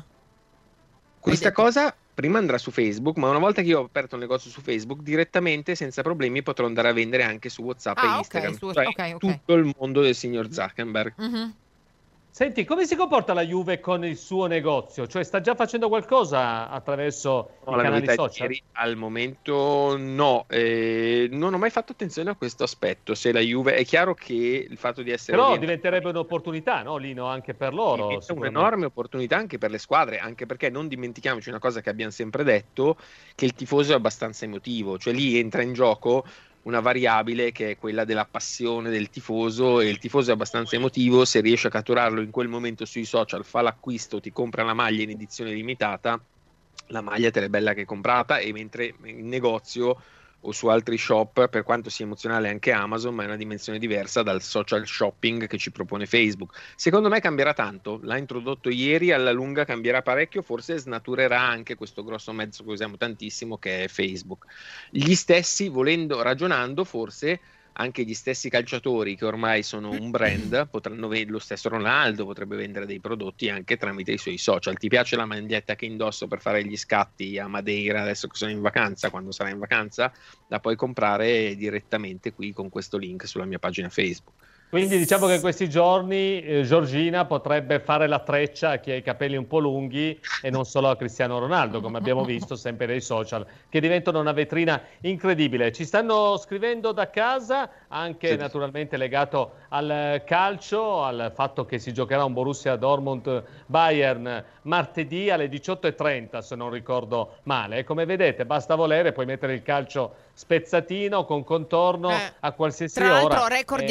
Questa cosa prima andrà su Facebook, ma una volta che io ho aperto un negozio su Facebook, direttamente, senza problemi, potrò andare a vendere anche su WhatsApp e Instagram. Okay, tutto il mondo del signor Zuckerberg. Mm-hmm. Senti, come si comporta la Juve con il suo negozio? Cioè, sta già facendo qualcosa attraverso i canali social? Al momento no, non ho mai fatto attenzione a questo aspetto. Se la Juve, è chiaro che il fatto di essere... Però diventerebbe un'opportunità, no, Lino, anche per loro. È un'enorme opportunità anche per le squadre, anche perché non dimentichiamoci una cosa che abbiamo sempre detto, che il tifoso è abbastanza emotivo, cioè lì entra in gioco una variabile che è quella della passione del tifoso, e il tifoso è abbastanza emotivo. Se riesce a catturarlo in quel momento sui social, fa l'acquisto, ti compra la maglia in edizione limitata, la maglia te l'è bella che è comprata, e mentre in negozio o su altri shop, per quanto sia emozionale anche Amazon, ma è una dimensione diversa dal social shopping che ci propone Facebook. Secondo me cambierà tanto, l'ha introdotto ieri, alla lunga cambierà parecchio, forse snaturerà anche questo grosso mezzo che usiamo tantissimo, che è Facebook. Gli stessi, ragionando, forse anche gli stessi calciatori che ormai sono un brand potranno lo stesso Ronaldo potrebbe vendere dei prodotti anche tramite i suoi social. Ti piace la maglietta che indosso per fare gli scatti a Madeira adesso che sono in vacanza? Quando sarai in vacanza la puoi comprare direttamente qui con questo link sulla mia pagina Facebook. Quindi diciamo che in questi giorni Giorgina potrebbe fare la treccia a chi ha i capelli un po' lunghi e non solo a Cristiano Ronaldo, come abbiamo visto sempre nei social, che diventano una vetrina incredibile. Ci stanno scrivendo da casa, anche naturalmente legato al calcio, al fatto che si giocherà un Borussia Dortmund-Bayern martedì alle 18:30, se non ricordo male. E come vedete basta volere, puoi mettere il calcio spezzatino con contorno a qualsiasi ora. Tra l'altro record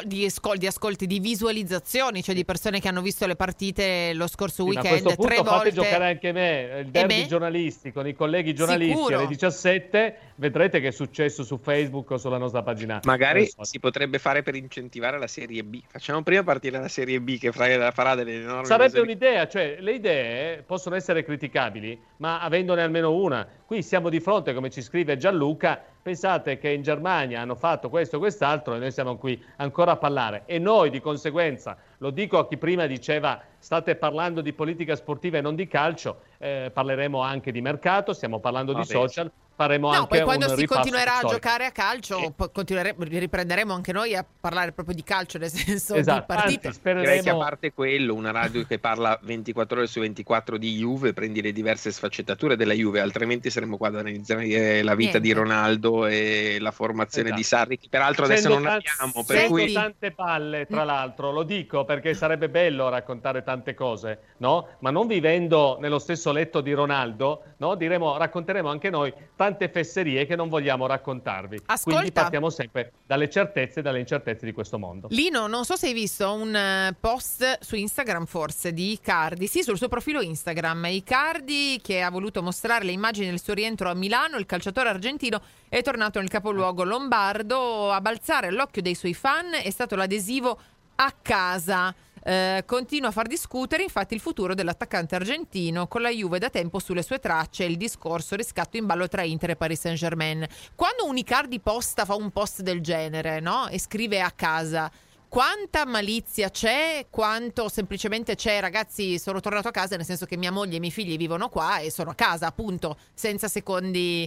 di ascolti, di visualizzazioni, cioè di persone che hanno visto le partite lo scorso weekend. Ma a questo punto 3 volte. Fate giocare anche me, il derby giornalisti con i colleghi giornalisti. Sicuro. Alle 17 vedrete che è successo su Facebook o sulla nostra pagina. Magari si potrebbe fare per incentivare la Serie B. Facciamo prima partire la Serie B, che farà delle enormi... Sarebbe un'idea, cioè le idee possono essere criticabili, ma avendone almeno una. Qui siamo di fronte, come ci scrive Gianluca, pensate che in Germania hanno fatto questo e quest'altro e noi siamo qui ancora a parlare. E noi di conseguenza, lo dico a chi prima diceva state parlando di politica sportiva e non di calcio, parleremo anche di mercato, stiamo parlando di social, faremo No, anche poi quando un si ripasso continuerà a storico. giocare a calcio, riprenderemo anche noi a parlare proprio di calcio, nel senso Esatto, di partite. anzi, Direi che a spereremo... parte quello, una radio che parla 24 ore su 24 di Juve, prendi le diverse sfaccettature della Juve, altrimenti saremo qua ad analizzare la vita di Niente. Ronaldo e la formazione Esatto. di Sarri, che peraltro adesso Facendo non tan- abbiamo, per facendo cui tante palle, tra l'altro, lo dico perché sarebbe bello raccontare tante cose, no? Ma non vivendo nello stesso letto di Ronaldo, no? Racconteremo anche noi tante fesserie che non vogliamo raccontarvi. Ascolta. Quindi partiamo sempre dalle certezze e dalle incertezze di questo mondo. Lino, non so se hai visto un post su Instagram forse di Icardi, sì, sul suo profilo Instagram. Icardi, che ha voluto mostrare le immagini del suo rientro a Milano, il calciatore argentino è tornato nel capoluogo lombardo. A balzare all'occhio dei suoi fan è stato l'adesivo "a casa". Continua a far discutere infatti il futuro dell'attaccante argentino, con la Juve da tempo sulle sue tracce il discorso riscatto in ballo tra Inter e Paris Saint-Germain. Quando un Icardi fa un post del genere, no? E scrive "a casa", quanta malizia c'è, quanto semplicemente c'è "ragazzi, sono tornato a casa", nel senso che mia moglie e i miei figli vivono qua e sono a casa, appunto, senza secondi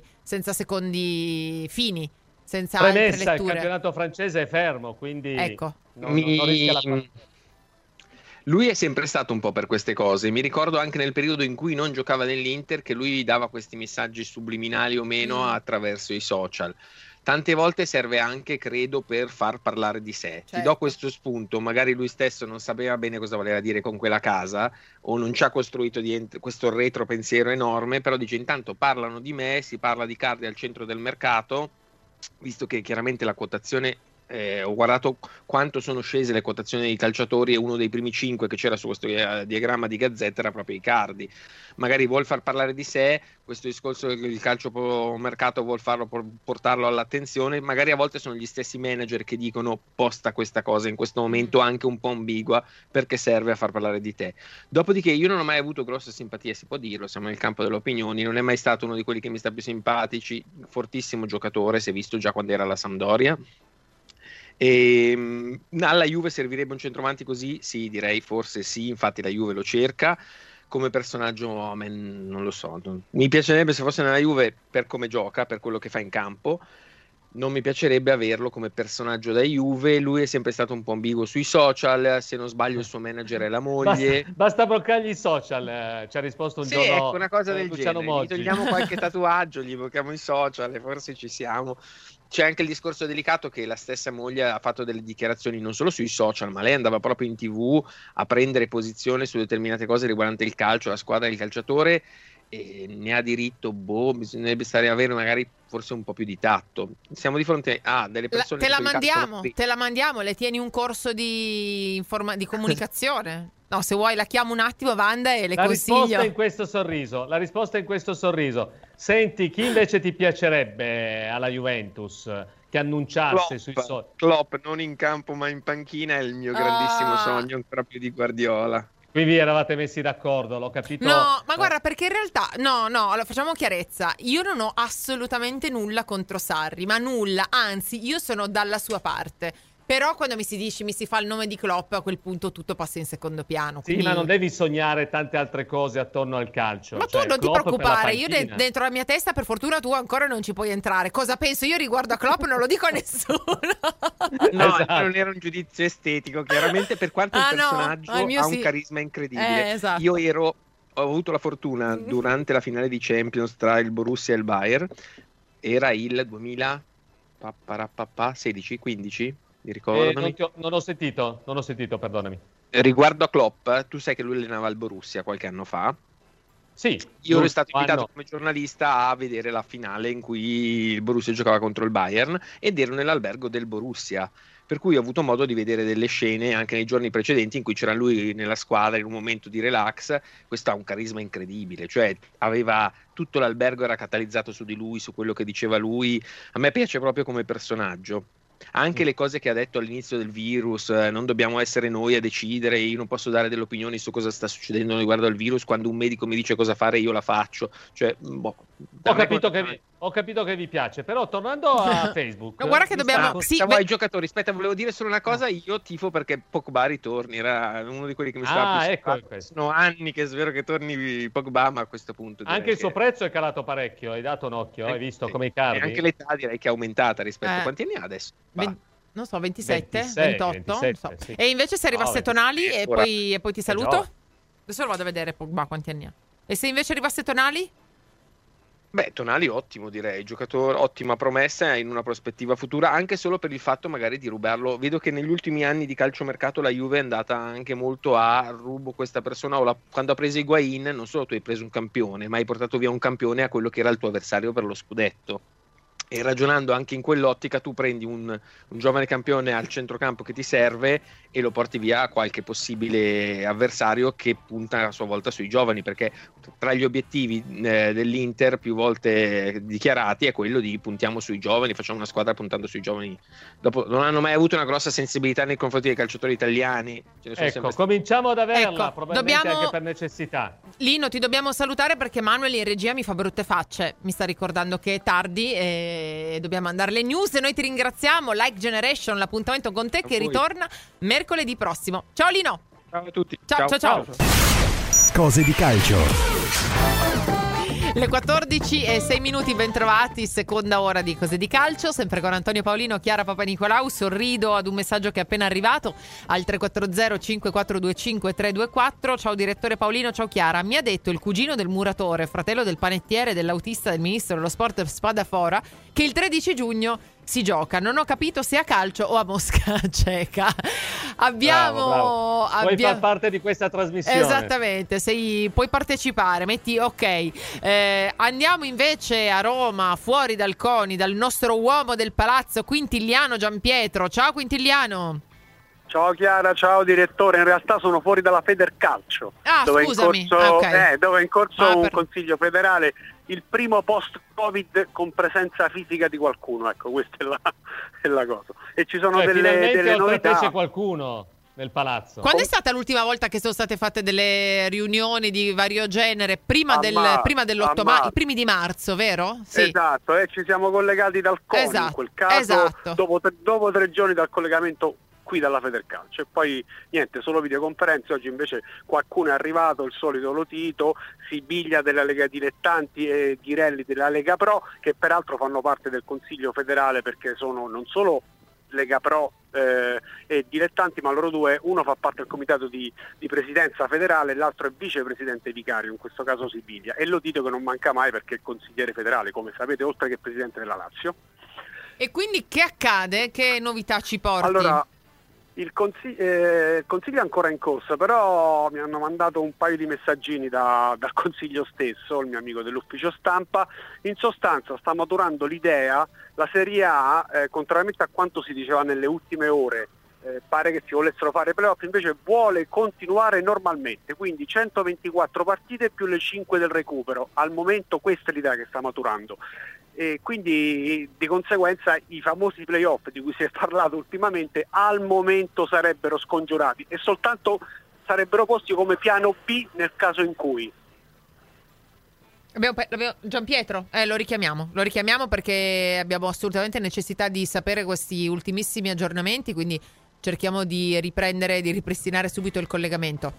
fini, senza altre Premessa, il letture. campionato francese è fermo, quindi Ecco. non rischia la... Lui è sempre stato un po' per queste cose. Mi ricordo anche nel periodo in cui non giocava nell'Inter che lui dava questi messaggi subliminali o meno attraverso i social. Tante volte serve anche, credo, per far parlare di sé. Ti do questo spunto, magari lui stesso non sapeva bene cosa voleva dire con quella casa o non ci ha costruito questo retro pensiero enorme, però dice: intanto parlano di me, si parla di Icardi al centro del mercato, visto che chiaramente la quotazione... ho guardato quanto sono scese le quotazioni dei calciatori e uno dei primi 5 che c'era su questo diagramma di Gazzetta era proprio Icardi. Magari vuol far parlare di sé, questo discorso del calcio mercato vuol portarlo all'attenzione, magari a volte sono gli stessi manager che dicono posta questa cosa in questo momento anche un po' ambigua perché serve a far parlare di te. Dopodiché io non ho mai avuto grosse simpatie, si può dirlo, siamo nel campo delle opinioni, non è mai stato uno di quelli che mi sta più simpatici, fortissimo giocatore, si è visto già quando era alla Sampdoria. E alla Juve servirebbe un centravanti così? Sì, direi forse sì, infatti la Juve lo cerca. Come personaggio a me non lo so, mi piacerebbe se fosse nella Juve per come gioca, per quello che fa in campo. Non mi piacerebbe averlo come personaggio da Juve. Lui è sempre stato un po' ambiguo sui social, se non sbaglio il suo manager è la moglie. Basta bloccargli i social, ci ha risposto un sì, giorno ecco, una cosa del Luciano genere. Gli Moggi. togliamo qualche tatuaggio, gli blocchiamo i social e forse ci siamo. C'è anche il discorso delicato che la stessa moglie ha fatto delle dichiarazioni non solo sui social, ma lei andava proprio in TV a prendere posizione su determinate cose riguardanti il calcio, la squadra e il calciatore, e ne ha diritto, bisognerebbe avere magari forse un po' più di tatto. Siamo di fronte a delle persone Te la mandiamo, le tieni un corso di comunicazione? No, se vuoi la chiamo un attimo, Wanda, e le consiglio. La risposta è in questo sorriso. Senti, chi invece ti piacerebbe alla Juventus che annunciasse sui social? Klopp, non in campo ma in panchina, è il mio grandissimo sogno, ancora più di Guardiola. Qui vi eravate messi d'accordo, l'ho capito. No, ma guarda, perché in realtà allora facciamo chiarezza. Io non ho assolutamente nulla contro Sarri, ma nulla, anzi, io sono dalla sua parte. Però quando mi si fa il nome di Klopp, a quel punto tutto passa in secondo piano. Sì, ma non devi sognare tante altre cose attorno al calcio. Ma tu non ti Klopp preoccupare, io dentro la mia testa, per fortuna tu ancora non ci puoi entrare. Cosa penso io riguardo a Klopp non lo dico a nessuno. No, esatto. Non era un giudizio estetico, chiaramente, per quanto il personaggio ha un carisma incredibile. Esatto. Ho avuto la fortuna durante la finale di Champions tra il Borussia e il Bayern, era il 2016-15? Non ho sentito, perdonami. Riguardo a Klopp, tu sai che lui allenava il Borussia qualche anno fa. Sì. Io ero stato invitato come giornalista a vedere la finale in cui il Borussia giocava contro il Bayern ed ero nell'albergo del Borussia, per cui ho avuto modo di vedere delle scene anche nei giorni precedenti in cui c'era lui nella squadra in un momento di relax. Questo ha un carisma incredibile, cioè tutto l'albergo era catalizzato su di lui, su quello che diceva lui. A me piace proprio come personaggio. Anche le cose che ha detto all'inizio del virus, non dobbiamo essere noi a decidere, io non posso dare delle opinioni su cosa sta succedendo riguardo al virus, quando un medico mi dice cosa fare io la faccio, cioè Ho capito che vi piace, però tornando a Facebook. No, guarda che dobbiamo. Ai giocatori, aspetta, volevo dire solo una cosa. Io tifo perché Pogba ritorni. Era uno di quelli che mi stava più. Sono anni che è vero che torni Pogba, ma a questo punto. Anche il suo prezzo è calato parecchio. Hai dato un occhio, hai visto come i cardi. E anche l'età direi che è aumentata rispetto a quanti anni ha adesso? Non so, 27, 26, 28. 27, non so. sì. E invece se arrivasse Tonali e poi ti saluto? no. Adesso lo vado a vedere Pogba quanti anni ha. E se invece arrivasse Tonali? Beh, Tonali ottimo, direi, giocatore, ottima promessa in una prospettiva futura, anche solo per il fatto magari di rubarlo. Vedo che negli ultimi anni di calciomercato la Juve è andata anche molto a rubo questa persona, quando ha preso Higuain non solo tu hai preso un campione, ma hai portato via un campione a quello che era il tuo avversario per lo scudetto. E ragionando anche in quell'ottica tu prendi un giovane campione al centrocampo che ti serve e lo porti via a qualche possibile avversario che punta a sua volta sui giovani, perché tra gli obiettivi dell'Inter più volte dichiarati è quello di puntiamo sui giovani, facciamo una squadra puntando sui giovani. Dopo non hanno mai avuto una grossa sensibilità nei confronti dei calciatori italiani. Ecco, cominciamo ad averla, probabilmente anche per necessità. Lino, ti dobbiamo salutare perché Manuel in regia mi fa brutte facce, mi sta ricordando che è tardi e dobbiamo andare alle news. E noi ti ringraziamo. Like Generation, l'appuntamento con te che ritorna mercoledì prossimo. Ciao Lino. Ciao a tutti. Ciao. Cose di calcio. Le 14:06, bentrovati, seconda ora di Cose di Calcio, sempre con Antonio Paolino, Chiara Papanicolau. Sorrido ad un messaggio che è appena arrivato al 340 5425 324. Ciao direttore Paolino, ciao Chiara. Mi ha detto il cugino del muratore, fratello del panettiere, dell'autista del ministro dello sport Spadafora, che il 13 giugno si gioca. Non ho capito se a calcio o a Mosca Ceca. Bravo. Puoi far parte di questa trasmissione. Esattamente, puoi partecipare, metti ok. Andiamo invece a Roma, fuori dal CONI, dal nostro uomo del palazzo, Quintiliano Giampietro. Ciao Quintiliano. Ciao Chiara, ciao direttore. In realtà sono fuori dalla Federcalcio, dove scusami. Dove è in corso un consiglio federale, il primo post-Covid con presenza fisica di qualcuno. Ecco, questa è la cosa. E ci sono delle novità. C'è qualcuno nel palazzo. Quando è stata l'ultima volta che sono state fatte delle riunioni di vario genere? Prima dell'8 marzo, i primi di marzo, vero? Sì. Esatto, ci siamo collegati dal CONI in quel caso, dopo 3 giorni dal collegamento qui dalla Federcalcio, e poi niente, solo videoconferenze. Oggi invece qualcuno è arrivato, il solito Lotito, Sibiglia della Lega Dilettanti e Ghirelli della Lega Pro, che peraltro fanno parte del Consiglio federale perché sono non solo Lega Pro e dilettanti, ma loro due, uno fa parte del comitato di presidenza federale e l'altro è vicepresidente vicario, in questo caso Sibiglia, e Lotito che non manca mai perché è consigliere federale, come sapete, oltre che presidente della Lazio. E quindi che accade? Che novità ci porti? Allora, il consiglio è ancora in corsa, però mi hanno mandato un paio di messaggini dal consiglio stesso, il mio amico dell'ufficio stampa. In sostanza sta maturando l'idea, la Serie A, contrariamente a quanto si diceva nelle ultime ore, pare che si volessero fare playoff, invece vuole continuare normalmente, quindi 124 partite più le 5 del recupero. Al momento questa è l'idea che sta maturando. E quindi di conseguenza i famosi playoff di cui si è parlato ultimamente al momento sarebbero scongiurati e soltanto sarebbero posti come piano B nel caso in cui. Giampietro, lo richiamiamo perché abbiamo assolutamente necessità di sapere questi ultimissimi aggiornamenti, quindi cerchiamo di ripristinare subito il collegamento.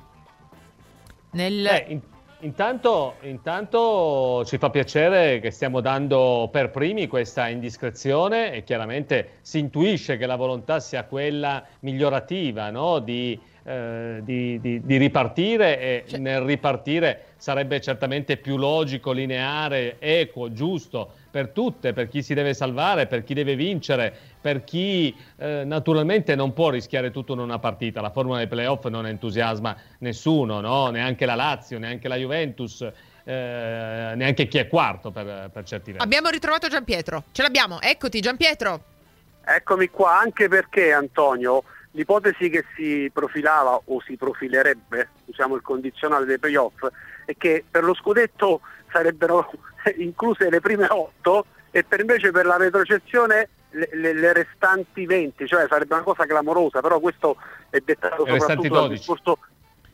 Intanto ci fa piacere che stiamo dando per primi questa indiscrezione e chiaramente si intuisce che la volontà sia quella migliorativa, no? di ripartire, e nel ripartire sarebbe certamente più logico, lineare, equo, giusto per tutte, per chi si deve salvare, per chi deve vincere, per chi naturalmente non può rischiare tutto in una partita. La formula dei playoff non entusiasma nessuno, no? Neanche la Lazio, neanche la Juventus, neanche chi è quarto per certi versi. Abbiamo ritrovato Giampietro, ce l'abbiamo, eccoti Giampietro. Eccomi qua, anche perché Antonio, l'ipotesi che si profilava o si profilerebbe, diciamo il condizionale dei playoff, è che per lo scudetto sarebbero incluse le prime 8 e invece per la retrocessione le restanti 20, cioè sarebbe una cosa clamorosa, però questo è dettato soprattutto dal discorso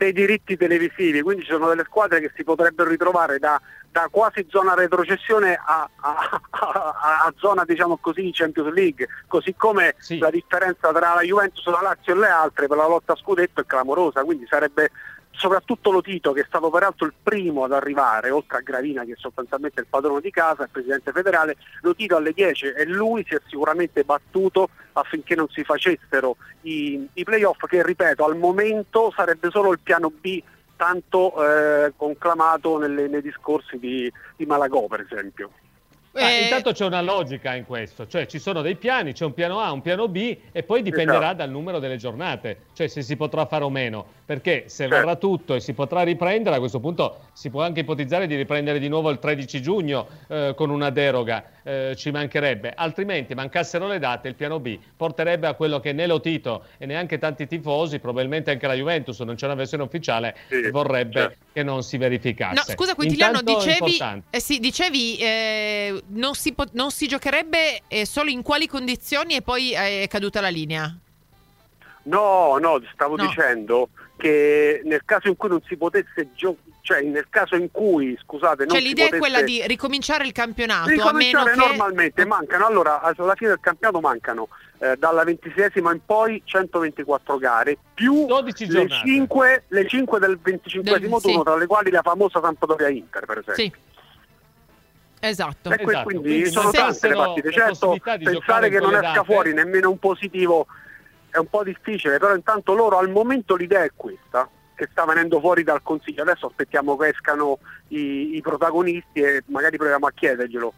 dei diritti televisivi, quindi ci sono delle squadre che si potrebbero ritrovare da quasi zona retrocessione a zona, diciamo così, di Champions League, così come la differenza tra la Juventus, la Lazio e le altre per la lotta a scudetto è clamorosa, quindi sarebbe soprattutto Lotito, che è stato peraltro il primo ad arrivare, oltre a Gravina che è sostanzialmente il padrone di casa, il presidente federale. Lotito alle 10 e lui si è sicuramente battuto affinché non si facessero i playoff, che ripeto al momento sarebbe solo il piano B tanto conclamato nei discorsi di Malagò, per esempio. Intanto c'è una logica in questo, cioè ci sono dei piani, c'è un piano A, un piano B e poi dipenderà dal numero delle giornate, cioè se si potrà fare o meno, perché se verrà tutto e si potrà riprendere, a questo punto si può anche ipotizzare di riprendere di nuovo il 13 giugno con una deroga, ci mancherebbe, altrimenti mancassero le date, il piano B porterebbe a quello che né Lotito e neanche tanti tifosi, probabilmente anche la Juventus, non c'è una versione ufficiale, vorrebbe che non si verificasse. No, scusa Quintiliano, dicevi non si giocherebbe solo in quali condizioni e poi è caduta la linea? No, stavo dicendo che nel caso in cui non si potesse cioè nel caso in cui, scusate, non l'idea si potesse... è quella di ricominciare il campionato, a meno che normalmente mancano, allora alla fine del campionato mancano dalla 26esima in poi 124 gare più 12 le 5 del 25esimo turno, tra le quali la famosa Sampdoria Inter, per esempio. Sì. Esatto. Quindi sono tante le partite. Certo, pensare che non esca fuori nemmeno un positivo è un po' difficile, però intanto loro al momento l'idea è questa, che sta venendo fuori dal Consiglio. Adesso aspettiamo che escano i protagonisti e magari proviamo a chiederglielo.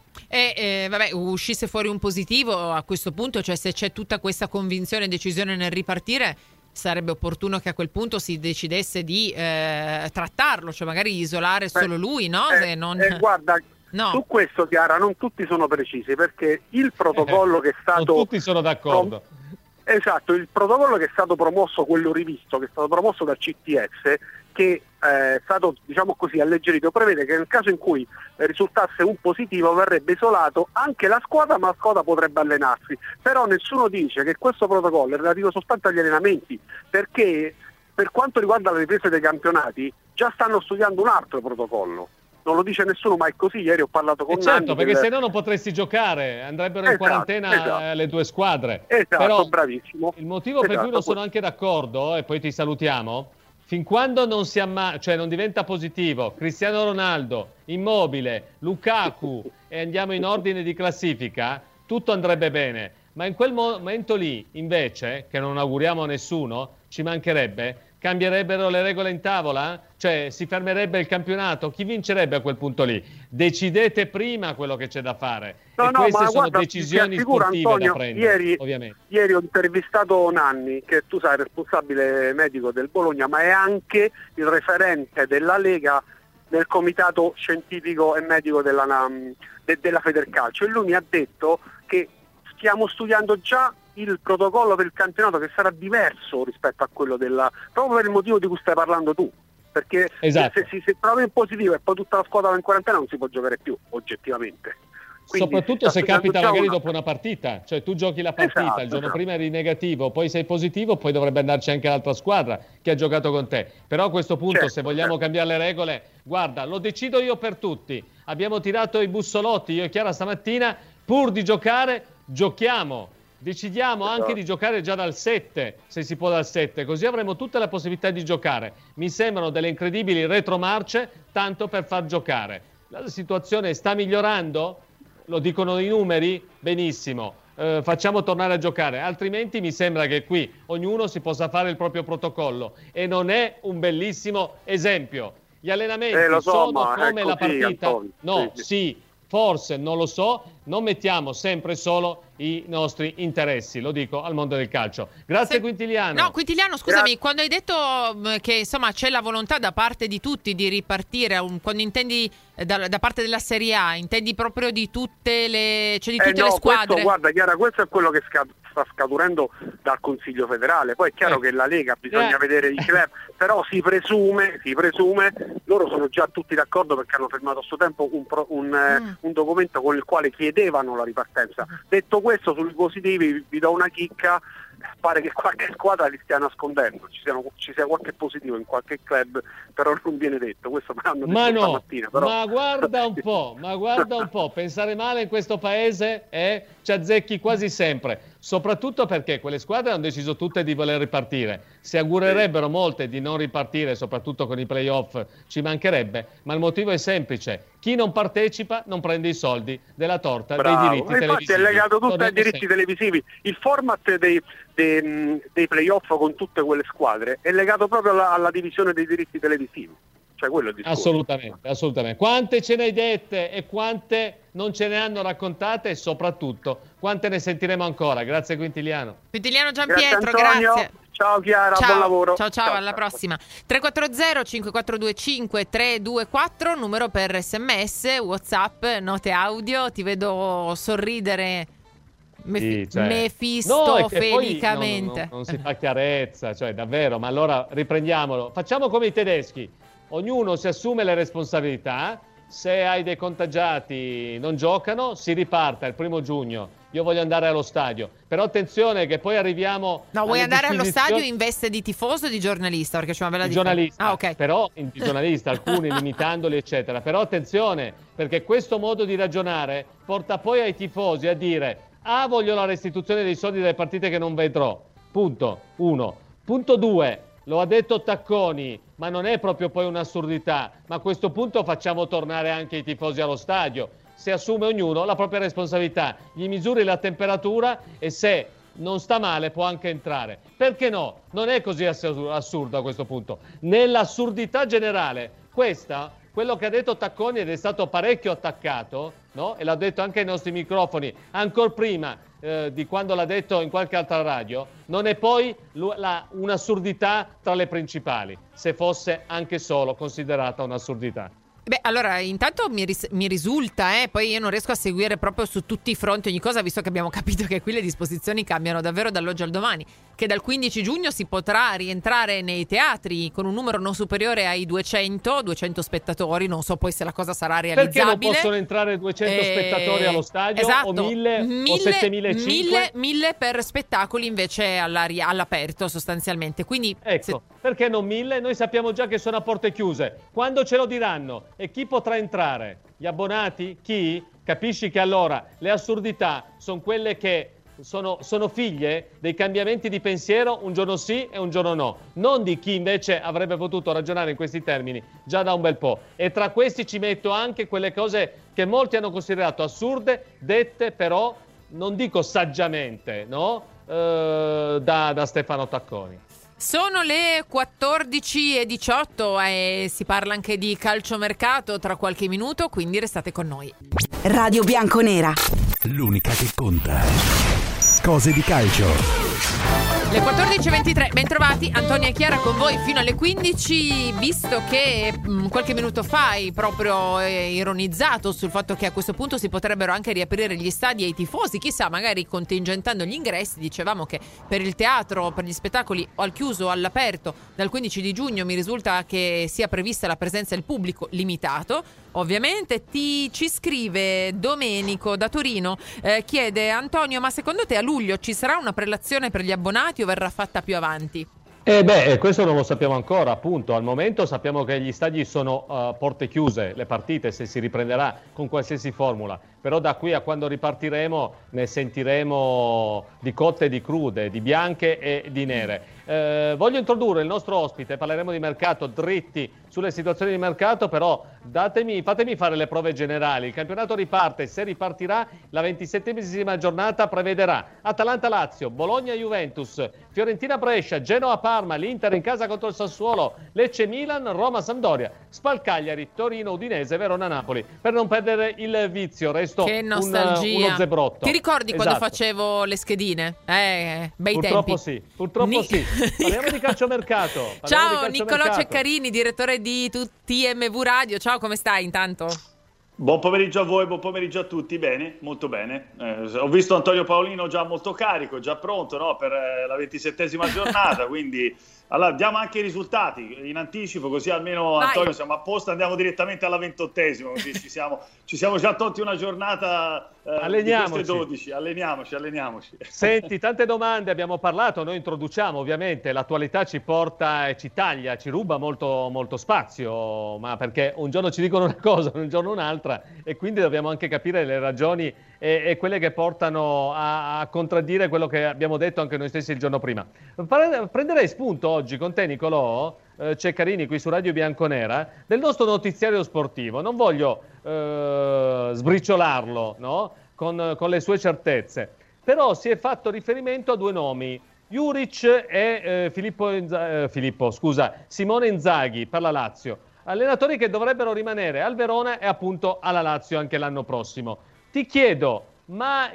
Uscisse fuori un positivo a questo punto, cioè se c'è tutta questa convinzione e decisione nel ripartire, sarebbe opportuno che a quel punto si decidesse di trattarlo, cioè magari isolare solo lui, no? Guarda, su questo, Chiara, non tutti sono precisi, perché il protocollo che è stato... Non tutti sono d'accordo. Esatto, il protocollo che è stato promosso, quello rivisto, che è stato promosso dal CTS, che è stato, diciamo così, alleggerito, prevede che nel caso in cui risultasse un positivo verrebbe isolato anche la squadra, ma la squadra potrebbe allenarsi. Però nessuno dice che questo protocollo è relativo soltanto agli allenamenti, perché per quanto riguarda la ripresa dei campionati già stanno studiando un altro protocollo. Non lo dice nessuno, ma è così. Ieri ho parlato con certo, perché se no non potresti giocare, andrebbero in quarantena le due squadre. Esatto, però bravissimo. Il motivo per cui non sono anche d'accordo, e poi ti salutiamo, fin quando non non diventa positivo Cristiano Ronaldo, Immobile, Lukaku e andiamo in ordine di classifica, tutto andrebbe bene. Ma in quel momento lì, invece, che non auguriamo a nessuno, ci mancherebbe, cambierebbero le regole in tavola? Cioè si fermerebbe il campionato? Chi vincerebbe a quel punto lì? Decidete prima quello che c'è da fare. Queste sono decisioni sportive, Antonio, da prendere, ovviamente. Ieri ho intervistato Nanni, che tu sai è responsabile medico del Bologna, ma è anche il referente della Lega nel comitato scientifico e medico della Federcalcio, e lui mi ha detto che stiamo studiando già il protocollo per il campionato, che sarà diverso rispetto a quello proprio per il motivo di cui stai parlando tu, perché se provi in positivo e poi tutta la squadra va in quarantena non si può giocare più oggettivamente. Quindi, soprattutto se capita magari dopo una partita, cioè tu giochi la partita, il giorno prima eri negativo, poi sei positivo, poi dovrebbe andarci anche l'altra squadra che ha giocato con te. Però a questo punto se vogliamo cambiare le regole, guarda, lo decido io per tutti. Abbiamo tirato i bussolotti, io e Chiara stamattina, pur di giocare, giochiamo. Decidiamo anche di giocare già dal 7, se si può dal 7, così avremo tutte le possibilità di giocare. Mi sembrano delle incredibili retromarce, tanto per far giocare. La situazione sta migliorando? Lo dicono i numeri? Benissimo, facciamo tornare a giocare, altrimenti mi sembra che qui ognuno si possa fare il proprio protocollo e non è un bellissimo esempio. Gli allenamenti sono come la partita? Antonio. No, sì, forse, non lo so, non mettiamo sempre solo i nostri interessi, lo dico al mondo del calcio. Grazie Quintiliano. No, Quintiliano, scusami, quando hai detto che insomma c'è la volontà da parte di tutti di ripartire, quando intendi da parte della Serie A, intendi proprio di tutte le, cioè di tutte le squadre? Guarda Chiara, questo è quello che sta scaturendo dal Consiglio federale. Poi è chiaro che la Lega bisogna vedere i club, però si presume, loro sono già tutti d'accordo perché hanno firmato a suo tempo un documento con il quale chiedevano la ripartenza. Detto questo, sui positivi vi do una chicca: pare che qualche squadra li stia nascondendo, ci sia qualche positivo in qualche club, però non viene detto, questo me l'hanno detto stamattina. Però... Ma guarda un po', pensare male in questo paese ci azzecchi quasi sempre, soprattutto perché quelle squadre hanno deciso tutte di voler ripartire, si augurerebbero molte di non ripartire, soprattutto con i playoff, ci mancherebbe, ma il motivo è semplice: chi non partecipa non prende i soldi della torta dei diritti televisivi. Infatti è legato tutto ai diritti televisivi, il format dei playoff con tutte quelle squadre è legato proprio alla divisione dei diritti televisivi, cioè quello è il discorso. Assolutamente. Quante ce ne hai dette e quante non ce ne hanno raccontate, e soprattutto quante ne sentiremo ancora. Grazie Quintiliano Gianpietro, grazie. Ciao Chiara, buon lavoro. Ciao, alla prossima. 340-5425-324, numero per SMS, WhatsApp, note audio. Ti vedo sorridere mefistofelicamente. Non si fa chiarezza, cioè davvero, ma allora riprendiamolo. Facciamo come i tedeschi, ognuno si assume le responsabilità. Se hai dei contagiati non giocano, si riparta il 1 giugno. Io voglio andare allo stadio, però attenzione che poi arriviamo... No, vuoi andare allo stadio in veste di tifoso o di giornalista? Perché c'è una bella differenza. Ok. Però di giornalista, alcuni limitandoli eccetera. Però attenzione, perché questo modo di ragionare porta poi ai tifosi a dire: voglio la restituzione dei soldi delle partite che non vedrò. Punto 1. Punto 2. Lo ha detto Tacconi, ma non è proprio poi un'assurdità. Ma a questo punto facciamo tornare anche i tifosi allo stadio. Si assume ognuno la propria responsabilità, gli misuri la temperatura e se non sta male può anche entrare. Perché no? Non è così assurdo a questo punto. Nell'assurdità generale, quello che ha detto Tacconi ed è stato parecchio attaccato, no? E l'ha detto anche ai nostri microfoni, ancora prima di quando l'ha detto in qualche altra radio, non è poi un'assurdità tra le principali, se fosse anche solo considerata un'assurdità. Beh, allora, intanto mi risulta, poi io non riesco a seguire proprio su tutti i fronti ogni cosa, visto che abbiamo capito che qui le disposizioni cambiano davvero dall'oggi al domani, che dal 15 giugno si potrà rientrare nei teatri con un numero non superiore ai 200 spettatori, non so poi se la cosa sarà realizzabile. Perché non possono entrare 200 spettatori allo stadio? Esatto, o 1000 o 7500? 1000 per spettacoli invece all'aperto sostanzialmente, quindi... Ecco, perché non 1000? Noi sappiamo già che sono a porte chiuse, quando ce lo diranno? E chi potrà entrare? Gli abbonati? Chi? Capisci che allora le assurdità sono quelle che sono figlie dei cambiamenti di pensiero, un giorno sì e un giorno no, non di chi invece avrebbe potuto ragionare in questi termini già da un bel po'. E tra questi ci metto anche quelle cose che molti hanno considerato assurde, dette però, non dico saggiamente, no? Da Stefano Tacconi. Sono le 14:18 e si parla anche di calciomercato tra qualche minuto, quindi restate con noi. Radio Bianconera. L'unica che conta. Cose di calcio. Le 14:23, bentrovati, Antonio e Chiara con voi fino alle 15, visto che qualche minuto fa hai proprio ironizzato sul fatto che a questo punto si potrebbero anche riaprire gli stadi ai tifosi, chissà, magari contingentando gli ingressi. Dicevamo che per il teatro, per gli spettacoli al chiuso o all'aperto dal 15 di giugno mi risulta che sia prevista la presenza del pubblico limitato. Ovviamente ci scrive Domenico da Torino, chiede: Antonio, ma secondo te a luglio ci sarà una prelazione per gli abbonati o verrà fatta più avanti? Questo non lo sappiamo ancora, appunto. Al momento sappiamo che gli stadi sono porte chiuse, le partite, se si riprenderà con qualsiasi formula. Però da qui a quando ripartiremo ne sentiremo di cotte e di crude, di bianche e di nere. Voglio introdurre il nostro ospite, parleremo di mercato dritti sulle situazioni di mercato, però fatemi fare le prove generali. Il campionato riparte, se ripartirà la 27esima giornata prevederà Atalanta-Lazio, Bologna-Juventus, Fiorentina-Brescia, Genoa-Parma, l'Inter in casa contro il Sassuolo, Lecce-Milan, Roma-Sampdoria, Spal-Cagliari, Torino-Udinese, Verona-Napoli, per non perdere il vizio. Resto che nostalgia. Uno zebrotto. Ti ricordi quando esatto. facevo le schedine? Bei purtroppo tempi. Purtroppo sì. Parliamo di calciomercato. Ciao Niccolò Ceccarini, direttore di TMV Radio. Ciao, come stai intanto? Buon pomeriggio a voi, buon pomeriggio a tutti. Bene, molto bene. Ho visto Antonio Paolino già molto carico, già pronto, no, per la 27esima giornata, quindi allora diamo anche i risultati in anticipo, così almeno Antonio siamo a posto, andiamo direttamente alla 28esima, così ci siamo già tolti una giornata di queste 12. Alleniamoci. Senti, tante domande abbiamo parlato, noi introduciamo ovviamente, l'attualità ci porta e ci taglia, ci ruba molto, molto spazio, ma perché un giorno ci dicono una cosa, un giorno un'altra, e quindi dobbiamo anche capire le ragioni e quelle che portano a contraddire quello che abbiamo detto anche noi stessi il giorno prima. Prenderei spunto oggi con te, Nicolò Ceccarini, qui su Radio Bianconera, del nostro notiziario sportivo. Non voglio sbriciolarlo, no? con le sue certezze, però si è fatto riferimento a due nomi, Juric e Simone Inzaghi per la Lazio, allenatori che dovrebbero rimanere al Verona e appunto alla Lazio anche l'anno prossimo. Ti chiedo, ma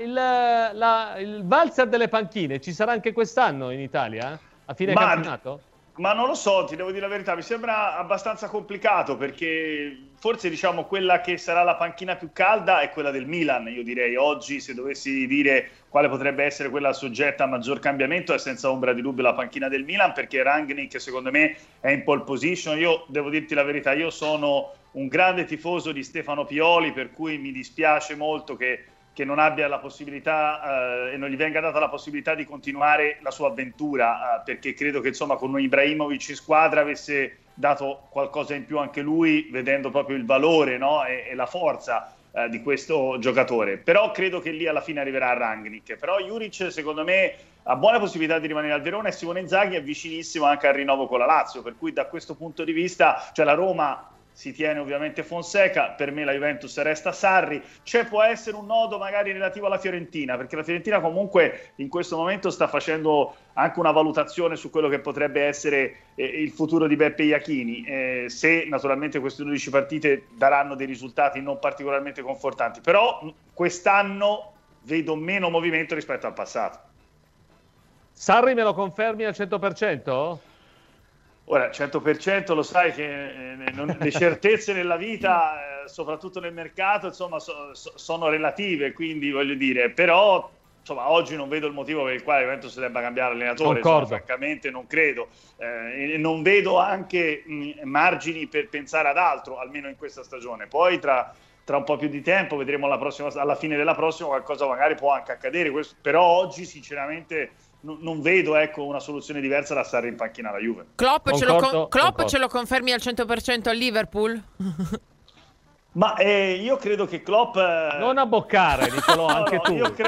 il valzer delle panchine ci sarà anche quest'anno in Italia? A fine campionato? Ma non lo so, ti devo dire la verità, mi sembra abbastanza complicato, perché forse diciamo quella che sarà la panchina più calda è quella del Milan. Io direi oggi, se dovessi dire quale potrebbe essere quella soggetta a maggior cambiamento, è senza ombra di dubbio la panchina del Milan, perché Rangnick secondo me è in pole position. Io devo dirti la verità, io sono un grande tifoso di Stefano Pioli, per cui mi dispiace molto che non abbia la possibilità e non gli venga data la possibilità di continuare la sua avventura, perché credo che insomma con un Ibrahimovic in squadra avesse dato qualcosa in più anche lui, vedendo proprio il valore, no? e la forza di questo giocatore. Però credo che lì alla fine arriverà Rangnick. Però Juric secondo me ha buone possibilità di rimanere al Verona, e Simone Inzaghi è vicinissimo anche al rinnovo con la Lazio, per cui da questo punto di vista, cioè la Roma si tiene ovviamente Fonseca, per me la Juventus resta Sarri. Può essere un nodo magari relativo alla Fiorentina, perché la Fiorentina comunque in questo momento sta facendo anche una valutazione su quello che potrebbe essere il futuro di Beppe Iachini, se naturalmente queste 12 partite daranno dei risultati non particolarmente confortanti. Però quest'anno vedo meno movimento rispetto al passato. Sarri me lo confermi al 100%? Ora, 100% lo sai che le certezze nella vita, soprattutto nel mercato, insomma, sono relative, quindi voglio dire, però insomma, oggi non vedo il motivo per il quale Juventus debba cambiare allenatore, francamente non credo, non vedo anche margini per pensare ad altro, almeno in questa stagione. Poi tra un po' più di tempo vedremo alla fine della prossima qualcosa magari può anche accadere, però oggi sinceramente non vedo una soluzione diversa da stare in panchina alla Juve. Klopp ce lo confermi al 100% al Liverpool? Ma io credo che Klopp non abboccare, Nicolò, anche tu. Io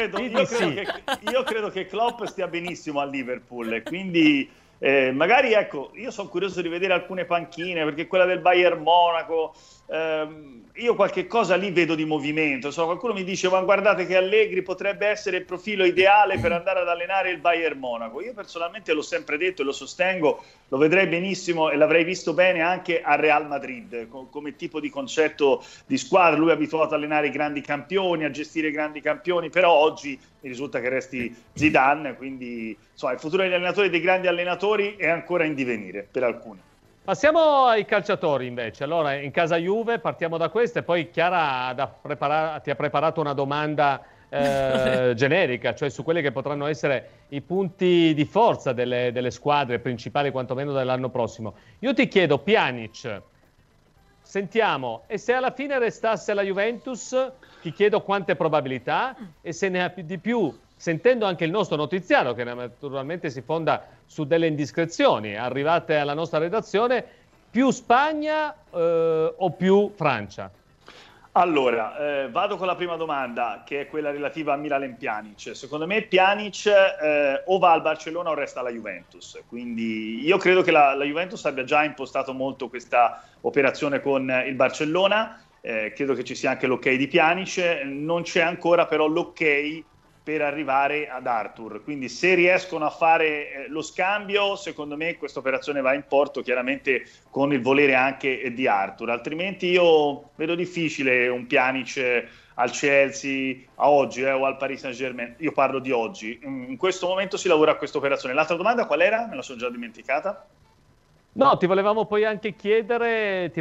credo che Klopp stia benissimo al Liverpool, e quindi magari io sono curioso di vedere alcune panchine, perché quella del Bayern Monaco, io qualche cosa lì vedo di movimento. Insomma, qualcuno mi dice: ma guardate che Allegri potrebbe essere il profilo ideale per andare ad allenare il Bayern Monaco. Io personalmente l'ho sempre detto e lo sostengo, lo vedrei benissimo e l'avrei visto bene anche al Real Madrid come tipo di concetto di squadra. Lui è abituato ad allenare i grandi campioni, a gestire i grandi campioni, però oggi mi risulta che resti Zidane, quindi insomma, il futuro degli allenatori, dei grandi allenatori, è ancora in divenire per alcuni. Passiamo ai calciatori invece. Allora, in casa Juve partiamo da questo, e poi Chiara ti ha preparato una domanda generica, cioè su quelli che potranno essere i punti di forza delle squadre principali, quantomeno dell'anno prossimo. Io ti chiedo, Pjanic, sentiamo, e se alla fine restasse la Juventus, ti chiedo quante probabilità, e se ne ha di più, sentendo anche il nostro notiziario, che naturalmente si fonda su delle indiscrezioni arrivate alla nostra redazione, più Spagna o più Francia? Allora, vado con la prima domanda, che è quella relativa a Miralem Pjanic. Secondo me Pjanic o va al Barcellona o resta alla Juventus, quindi io credo che la Juventus abbia già impostato molto questa operazione con il Barcellona, credo che ci sia anche l'ok di Pjanic, non c'è ancora però l'ok per arrivare ad Arthur, quindi se riescono a fare lo scambio, secondo me questa operazione va in porto, chiaramente con il volere anche di Arthur, altrimenti io vedo difficile un Pjanic al Chelsea a oggi o al Paris Saint-Germain. Io parlo di oggi, in questo momento si lavora a questa operazione. L'altra domanda qual era? Me la sono già dimenticata. No, ti volevamo anche chiedere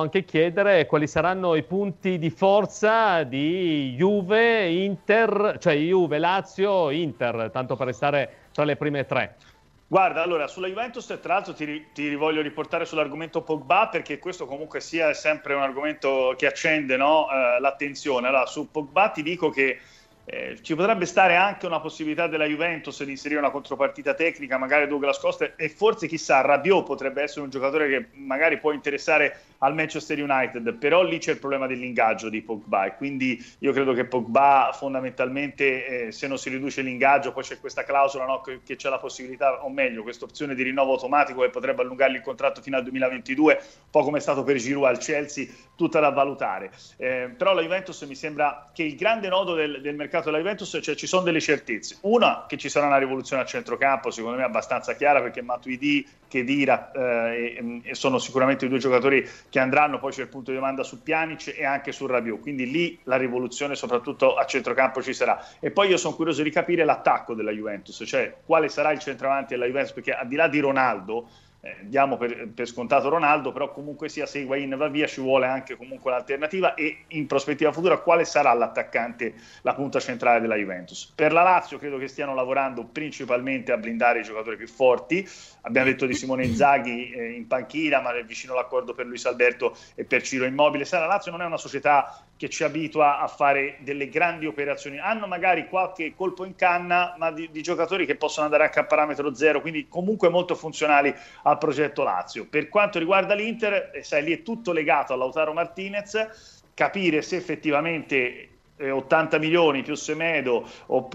quali saranno i punti di forza di Juve, Inter, cioè Juve, Lazio, Inter, tanto per restare tra le prime tre. Guarda, allora, sulla Juventus, tra l'altro ti voglio riportare sull'argomento Pogba, perché questo comunque sia sempre un argomento che accende, no? L'attenzione. Allora, su Pogba ti dico che ci potrebbe stare anche una possibilità della Juventus di inserire una contropartita tecnica, magari Douglas Costa, e forse chissà, Rabiot potrebbe essere un giocatore che magari può interessare al Manchester United, però lì c'è il problema dell'ingaggio di Pogba, e quindi io credo che Pogba fondamentalmente, se non si riduce l'ingaggio, poi c'è questa clausola, no, che c'è la possibilità, o meglio questa opzione di rinnovo automatico che potrebbe allungargli il contratto fino al 2022, un po' come è stato per Giroud al Chelsea, tutta da valutare. Però la Juventus, mi sembra che il grande nodo del mercato della Juventus, cioè ci sono delle certezze. Una, che ci sarà una rivoluzione a centrocampo, secondo me abbastanza chiara, perché Matuidi, Khedira sono sicuramente i due giocatori che andranno, poi c'è il punto di domanda su Pjanic e anche su Rabiot, quindi lì la rivoluzione soprattutto a centrocampo ci sarà. E poi io sono curioso di capire l'attacco della Juventus, cioè quale sarà il centravanti della Juventus, perché al di là di Ronaldo, diamo per scontato Ronaldo, però comunque sia, se Higuain va via ci vuole anche comunque un'alternativa, e in prospettiva futura quale sarà l'attaccante, la punta centrale della Juventus. Per la Lazio credo che stiano lavorando principalmente a blindare i giocatori più forti. Abbiamo detto di Simone Inzaghi in panchina, ma è vicino l'accordo per Luis Alberto e per Ciro Immobile. La Lazio non è una società che ci abitua a fare delle grandi operazioni, hanno magari qualche colpo in canna, ma di giocatori che possono andare anche a parametro zero, quindi comunque molto funzionali al progetto Lazio. Per quanto riguarda l'Inter, sai, lì è tutto legato a Lautaro Martinez, capire se effettivamente 80 milioni più Semedo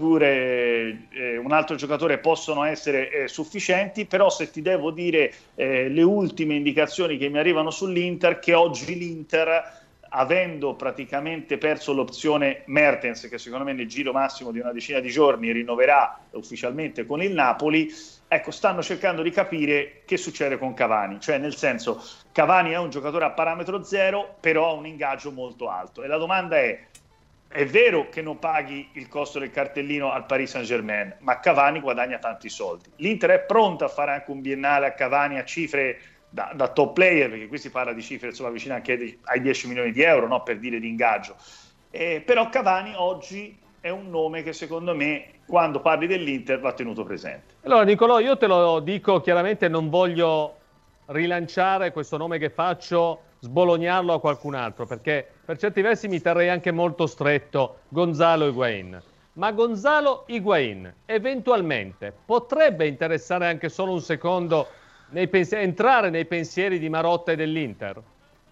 oppure un altro giocatore possono essere sufficienti. Però se ti devo dire le ultime indicazioni che mi arrivano sull'Inter, che oggi l'Inter, avendo praticamente perso l'opzione Mertens, che secondo me nel giro massimo di una decina di giorni rinnoverà ufficialmente con il Napoli, ecco, stanno cercando di capire che succede con Cavani, cioè nel senso, Cavani è un giocatore a parametro zero, però ha un ingaggio molto alto, e la domanda è vero che non paghi il costo del cartellino al Paris Saint-Germain, ma Cavani guadagna tanti soldi. L'Inter è pronta a fare anche un biennale a Cavani a cifre da top player, perché qui si parla di cifre insomma vicine anche ai 10 milioni di euro, no? Per dire di ingaggio. Però Cavani oggi è un nome che secondo me, quando parli dell'Inter, va tenuto presente. Allora Nicolò, io te lo dico chiaramente, non voglio rilanciare questo nome che faccio, sbolognarlo a qualcun altro, perché per certi versi mi terrei anche molto stretto Gonzalo Higuain. Ma Gonzalo Higuain eventualmente potrebbe interessare anche solo un secondo entrare nei pensieri di Marotta e dell'Inter?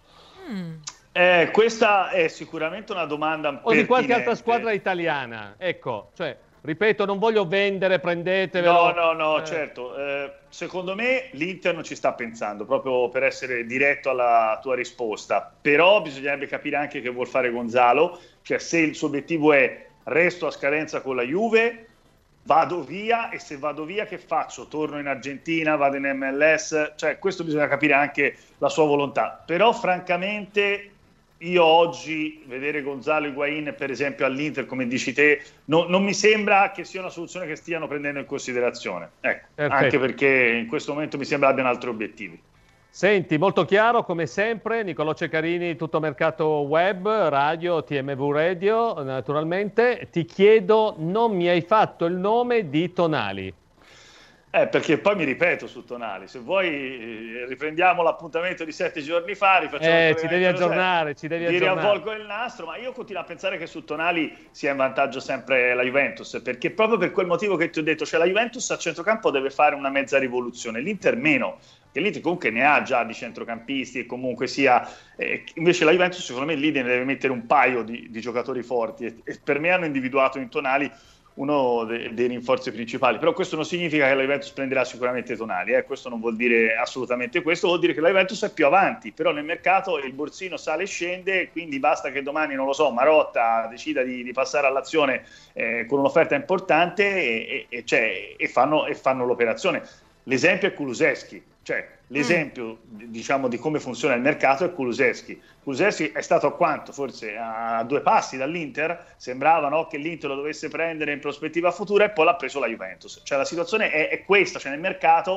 Questa è sicuramente una domanda pertinente. O di qualche altra squadra italiana, ecco, cioè, ripeto, non voglio vendere, prendetevelo. No, certo. Secondo me l'Inter non ci sta pensando, proprio per essere diretto alla tua risposta. Però bisognerebbe capire anche che vuol fare Gonzalo, cioè se il suo obiettivo è resto a scadenza con la Juve, vado via, e se vado via che faccio? Torno in Argentina, vado in MLS? Cioè questo bisogna capire anche la sua volontà. Però francamente io oggi vedere Gonzalo Higuain per esempio all'Inter, come dici te, non mi sembra che sia una soluzione che stiano prendendo in considerazione, ecco, anche perché in questo momento mi sembra abbiano altri obiettivi. Senti, molto chiaro come sempre, Nicolò Ceccarini, Tutto Mercato Web, Radio, TMV Radio, naturalmente. Ti chiedo, non mi hai fatto il nome di Tonali. Perché poi mi ripeto su Tonali, se vuoi riprendiamo l'appuntamento di 7 giorni fa, ci devi aggiornare, riavvolgo il nastro, ma io continuo a pensare che su Tonali sia in vantaggio sempre la Juventus, perché proprio per quel motivo che ti ho detto, cioè la Juventus a centrocampo deve fare una mezza rivoluzione, l'Inter meno, che l'Inter comunque ne ha già di centrocampisti e comunque sia, invece la Juventus secondo me lì ne deve mettere un paio di giocatori forti, e per me hanno individuato in Tonali uno dei rinforzi principali. Però questo non significa che la Juventus prenderà sicuramente Tonali, questo non vuol dire assolutamente questo, vuol dire che la Juventus è più avanti, però nel mercato il borsino sale e scende, quindi basta che domani, non lo so, Marotta decida di passare all'azione con un'offerta importante e fanno l'operazione. L'esempio è Kulusevski, cioè l'esempio diciamo di come funziona il mercato è Kulusevski. Kulusevski è stato a quanto? Forse a 2 passi dall'Inter, sembrava, no, che l'Inter lo dovesse prendere in prospettiva futura, e poi l'ha preso la Juventus. Cioè la situazione è questa, cioè nel mercato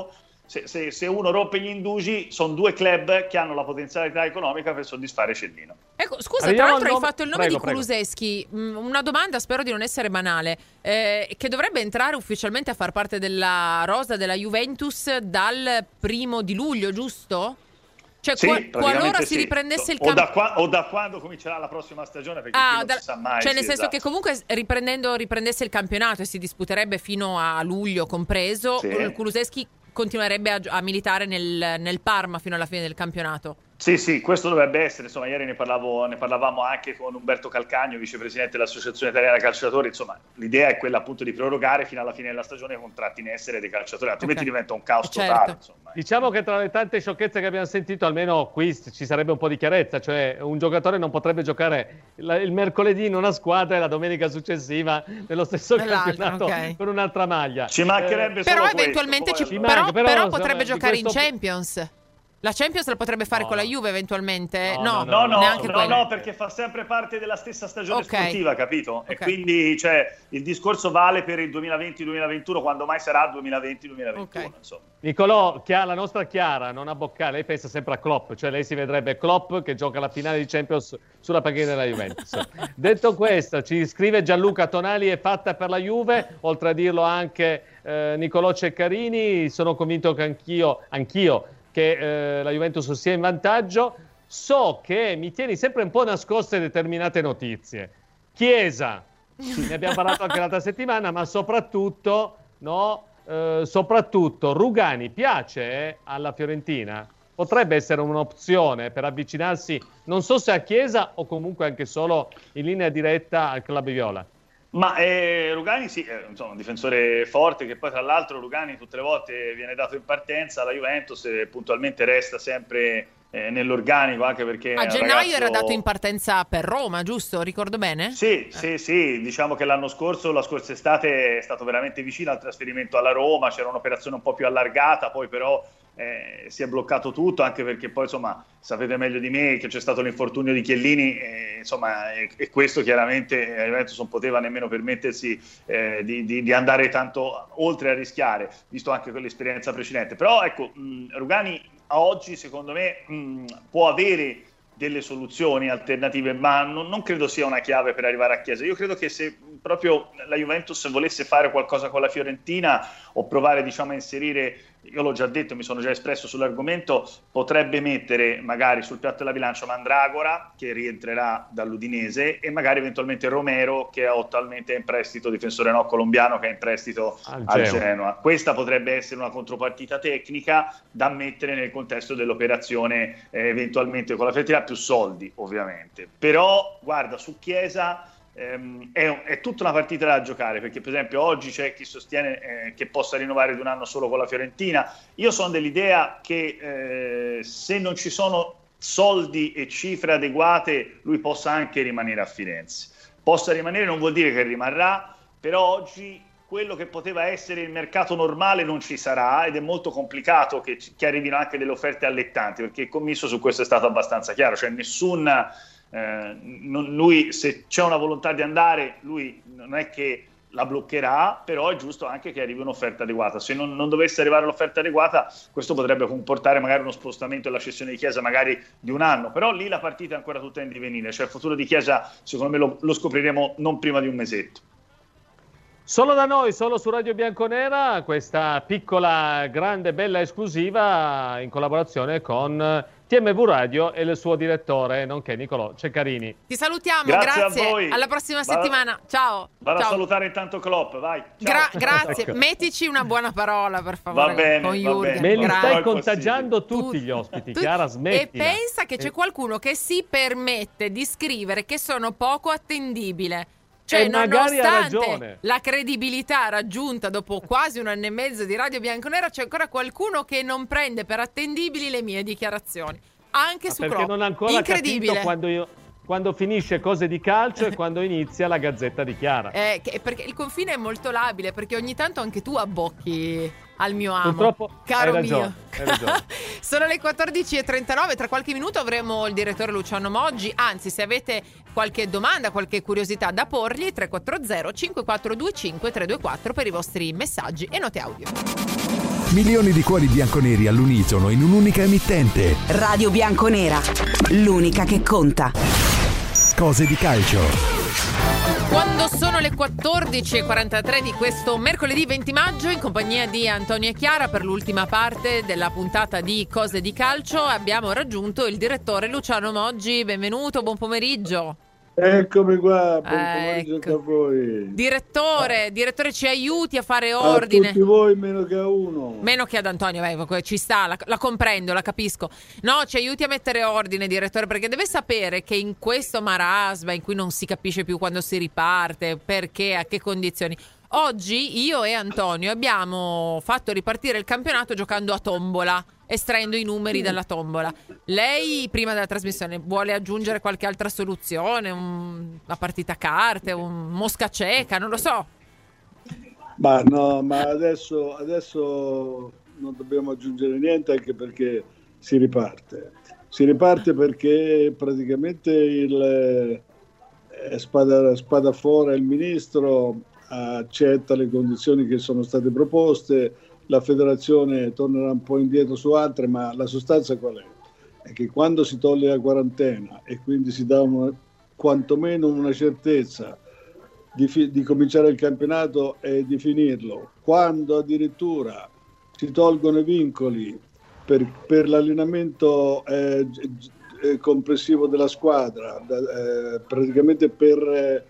se uno rompe gli indugi, sono 2 club che hanno la potenzialità economica per soddisfare Cellino. Ecco, scusa, Arriviamo tra l'altro al hai fatto il nome prego, di Kulusevski. Una domanda, spero di non essere banale, che dovrebbe entrare ufficialmente a far parte della rosa della Juventus dal 1 luglio, giusto? Cioè, Sì, qualora si riprendesse il campionato o da quando comincerà la prossima stagione, perché qui non si sa mai. cioè, nel sì, senso esatto. che comunque riprendesse il campionato e si disputerebbe fino a luglio compreso, Sì. Kulusevski continuerebbe a militare nel Parma fino alla fine del campionato. Sì, questo dovrebbe essere, insomma, ieri ne parlavamo anche con Umberto Calcagno, vicepresidente dell'Associazione Italiana Calciatori, insomma, l'idea è quella appunto di prorogare fino alla fine della stagione i contratti in essere dei calciatori, altrimenti diventa un caos totale, insomma. Diciamo che tra le tante sciocchezze che abbiamo sentito, almeno qui ci sarebbe un po' di chiarezza, cioè un giocatore non potrebbe giocare il mercoledì in una squadra e la domenica successiva nello stesso campionato con un'altra maglia. Ci mancherebbe Però solo eventualmente questo, però potrebbe giocare in Champions. La Champions la potrebbe fare con la Juve eventualmente? No, perché fa sempre parte della stessa stagione sportiva, capito? E quindi il discorso vale per il 2020-2021, quando mai sarà 2020-2021, insomma. Nicolò, la nostra Chiara non abboccare, lei pensa sempre a Klopp, cioè lei si vedrebbe Klopp che gioca la finale di Champions sulla panchina della Juventus. Detto questo, ci scrive Gianluca: Tonali è fatta per la Juve, oltre a dirlo anche Nicolò Ceccarini. Sono convinto che anch'io che la Juventus sia in vantaggio. So che mi tieni sempre un po' nascoste determinate notizie. Chiesa, ne abbiamo parlato anche l'altra settimana, ma soprattutto Rugani piace alla Fiorentina? Potrebbe essere un'opzione per avvicinarsi, non so se a Chiesa o comunque anche solo in linea diretta al club viola. Ma Rugani sì, insomma, un difensore forte, che poi tra l'altro Rugani tutte le volte viene dato in partenza alla Juventus e puntualmente resta sempre nell'organico, anche perché a gennaio era dato in partenza per Roma, giusto? Ricordo bene? Sì, diciamo che la scorsa estate è stato veramente vicino al trasferimento alla Roma, c'era un'operazione un po' più allargata, poi però si è bloccato tutto, anche perché poi insomma sapete meglio di me che c'è stato l'infortunio di Chiellini e questo chiaramente la Juventus non poteva nemmeno permettersi di andare tanto oltre a rischiare, visto anche quell'esperienza precedente. Però ecco, Rugani a oggi secondo me può avere delle soluzioni alternative, ma non credo sia una chiave per arrivare a Chiesa. Io credo che se proprio la Juventus volesse fare qualcosa con la Fiorentina o provare, diciamo, a inserire, io l'ho già detto, mi sono già espresso sull'argomento, potrebbe mettere magari sul piatto della bilancia Mandragora, che rientrerà dall'Udinese, e magari eventualmente Romero, che attualmente è in prestito, difensore colombiano, che è in prestito al Genoa. Questa potrebbe essere una contropartita tecnica da mettere nel contesto dell'operazione eventualmente con la Fiorentina, più soldi ovviamente. Però guarda, su Chiesa è tutta una partita da giocare, perché per esempio oggi c'è chi sostiene che possa rinnovare di un anno solo con la Fiorentina. Io sono dell'idea che se non ci sono soldi e cifre adeguate lui possa anche rimanere a Firenze. Possa rimanere non vuol dire che rimarrà, però oggi quello che poteva essere il mercato normale non ci sarà, ed è molto complicato che arrivino anche delle offerte allettanti, perché il commisso su questo è stato abbastanza chiaro, cioè lui, se c'è una volontà di andare, lui non è che la bloccherà, però è giusto anche che arrivi un'offerta adeguata. Se non dovesse arrivare l'offerta adeguata, questo potrebbe comportare magari uno spostamento della cessione di Chiesa magari di un anno, però lì la partita è ancora tutta in divenire, cioè il futuro di Chiesa secondo me lo scopriremo non prima di un mesetto. Solo da noi, solo su Radio Bianconera, questa piccola, grande, bella esclusiva in collaborazione con TMV Radio e il suo direttore, nonché Nicolò Ceccarini. Ti salutiamo, grazie. A voi. Alla prossima settimana. Ciao. Vado a salutare intanto Klopp, vai. Grazie, ecco. Mettici una buona parola, per favore. Va bene, con Jürgen. Me li stai contagiando tutti gli ospiti, Chiara, smettila. E pensa che c'è qualcuno che si permette di scrivere che sono poco attendibile. Cioè, nonostante la credibilità raggiunta dopo quasi un anno e mezzo di Radio Bianconera, c'è ancora qualcuno che non prende per attendibili le mie dichiarazioni. Anche su Klopp. Perché non ha ancora incredibile. Capito quando finisce Cose di Calcio e quando inizia la Gazzetta di Chiara. Perché il confine è molto labile, perché ogni tanto anche tu abbocchi al mio amo. Purtroppo caro hai mio. ragione. Sono le 14:39, tra qualche minuto avremo il direttore Luciano Moggi. Anzi, se avete qualche domanda, qualche curiosità da porgli, 340 5425 324 per i vostri messaggi e note audio. Milioni di cuori bianconeri all'unisono in un'unica emittente. Radio Bianconera, l'unica che conta. Cose di calcio. Quando sono le 14.43 di questo mercoledì 20 maggio, in compagnia di Antonio e Chiara per l'ultima parte della puntata di Cose di Calcio, abbiamo raggiunto il direttore Luciano Moggi. Benvenuto, buon pomeriggio. Eccomi qua, buon pomeriggio anche a voi. Direttore, ci aiuti a fare ordine. A tutti voi meno che a uno. Meno che ad Antonio, ci sta, la comprendo, la capisco. No, ci aiuti a mettere ordine, direttore, perché deve sapere che in questo marasma in cui non si capisce più quando si riparte, perché, a che condizioni. Oggi io e Antonio abbiamo fatto ripartire il campionato giocando a tombola, estraendo i numeri dalla tombola. Lei, prima della trasmissione, vuole aggiungere qualche altra soluzione? Una partita a carte, un mosca cieca, non lo so. Ma no, ma adesso non dobbiamo aggiungere niente, anche perché si riparte. Si riparte perché praticamente spada fuori il ministro accetta le condizioni che sono state proposte. La federazione tornerà un po' indietro su altre, ma la sostanza qual è? È che quando si toglie la quarantena e quindi si dà quantomeno una certezza di cominciare il campionato e di finirlo, quando addirittura si tolgono i vincoli per l'allenamento complessivo della squadra, praticamente per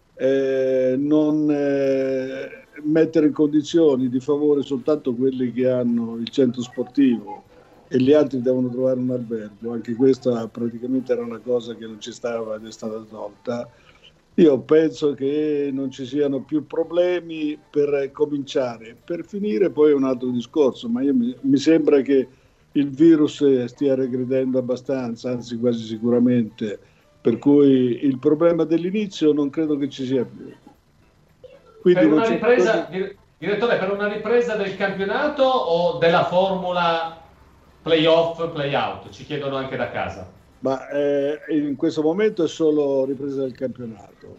non mettere in condizioni di favore soltanto quelli che hanno il centro sportivo e gli altri devono trovare un albergo. Anche questa praticamente era una cosa che non ci stava ed è stata tolta. Io penso che non ci siano più problemi per cominciare. Per finire poi è un altro discorso, ma mi sembra che il virus stia regredendo abbastanza, anzi quasi sicuramente, per cui il problema dell'inizio non credo che ci sia più. Quindi per una ripresa, direttore, per una ripresa del campionato o della formula play-off, play-out? Ci chiedono anche da casa. Ma in questo momento è solo ripresa del campionato.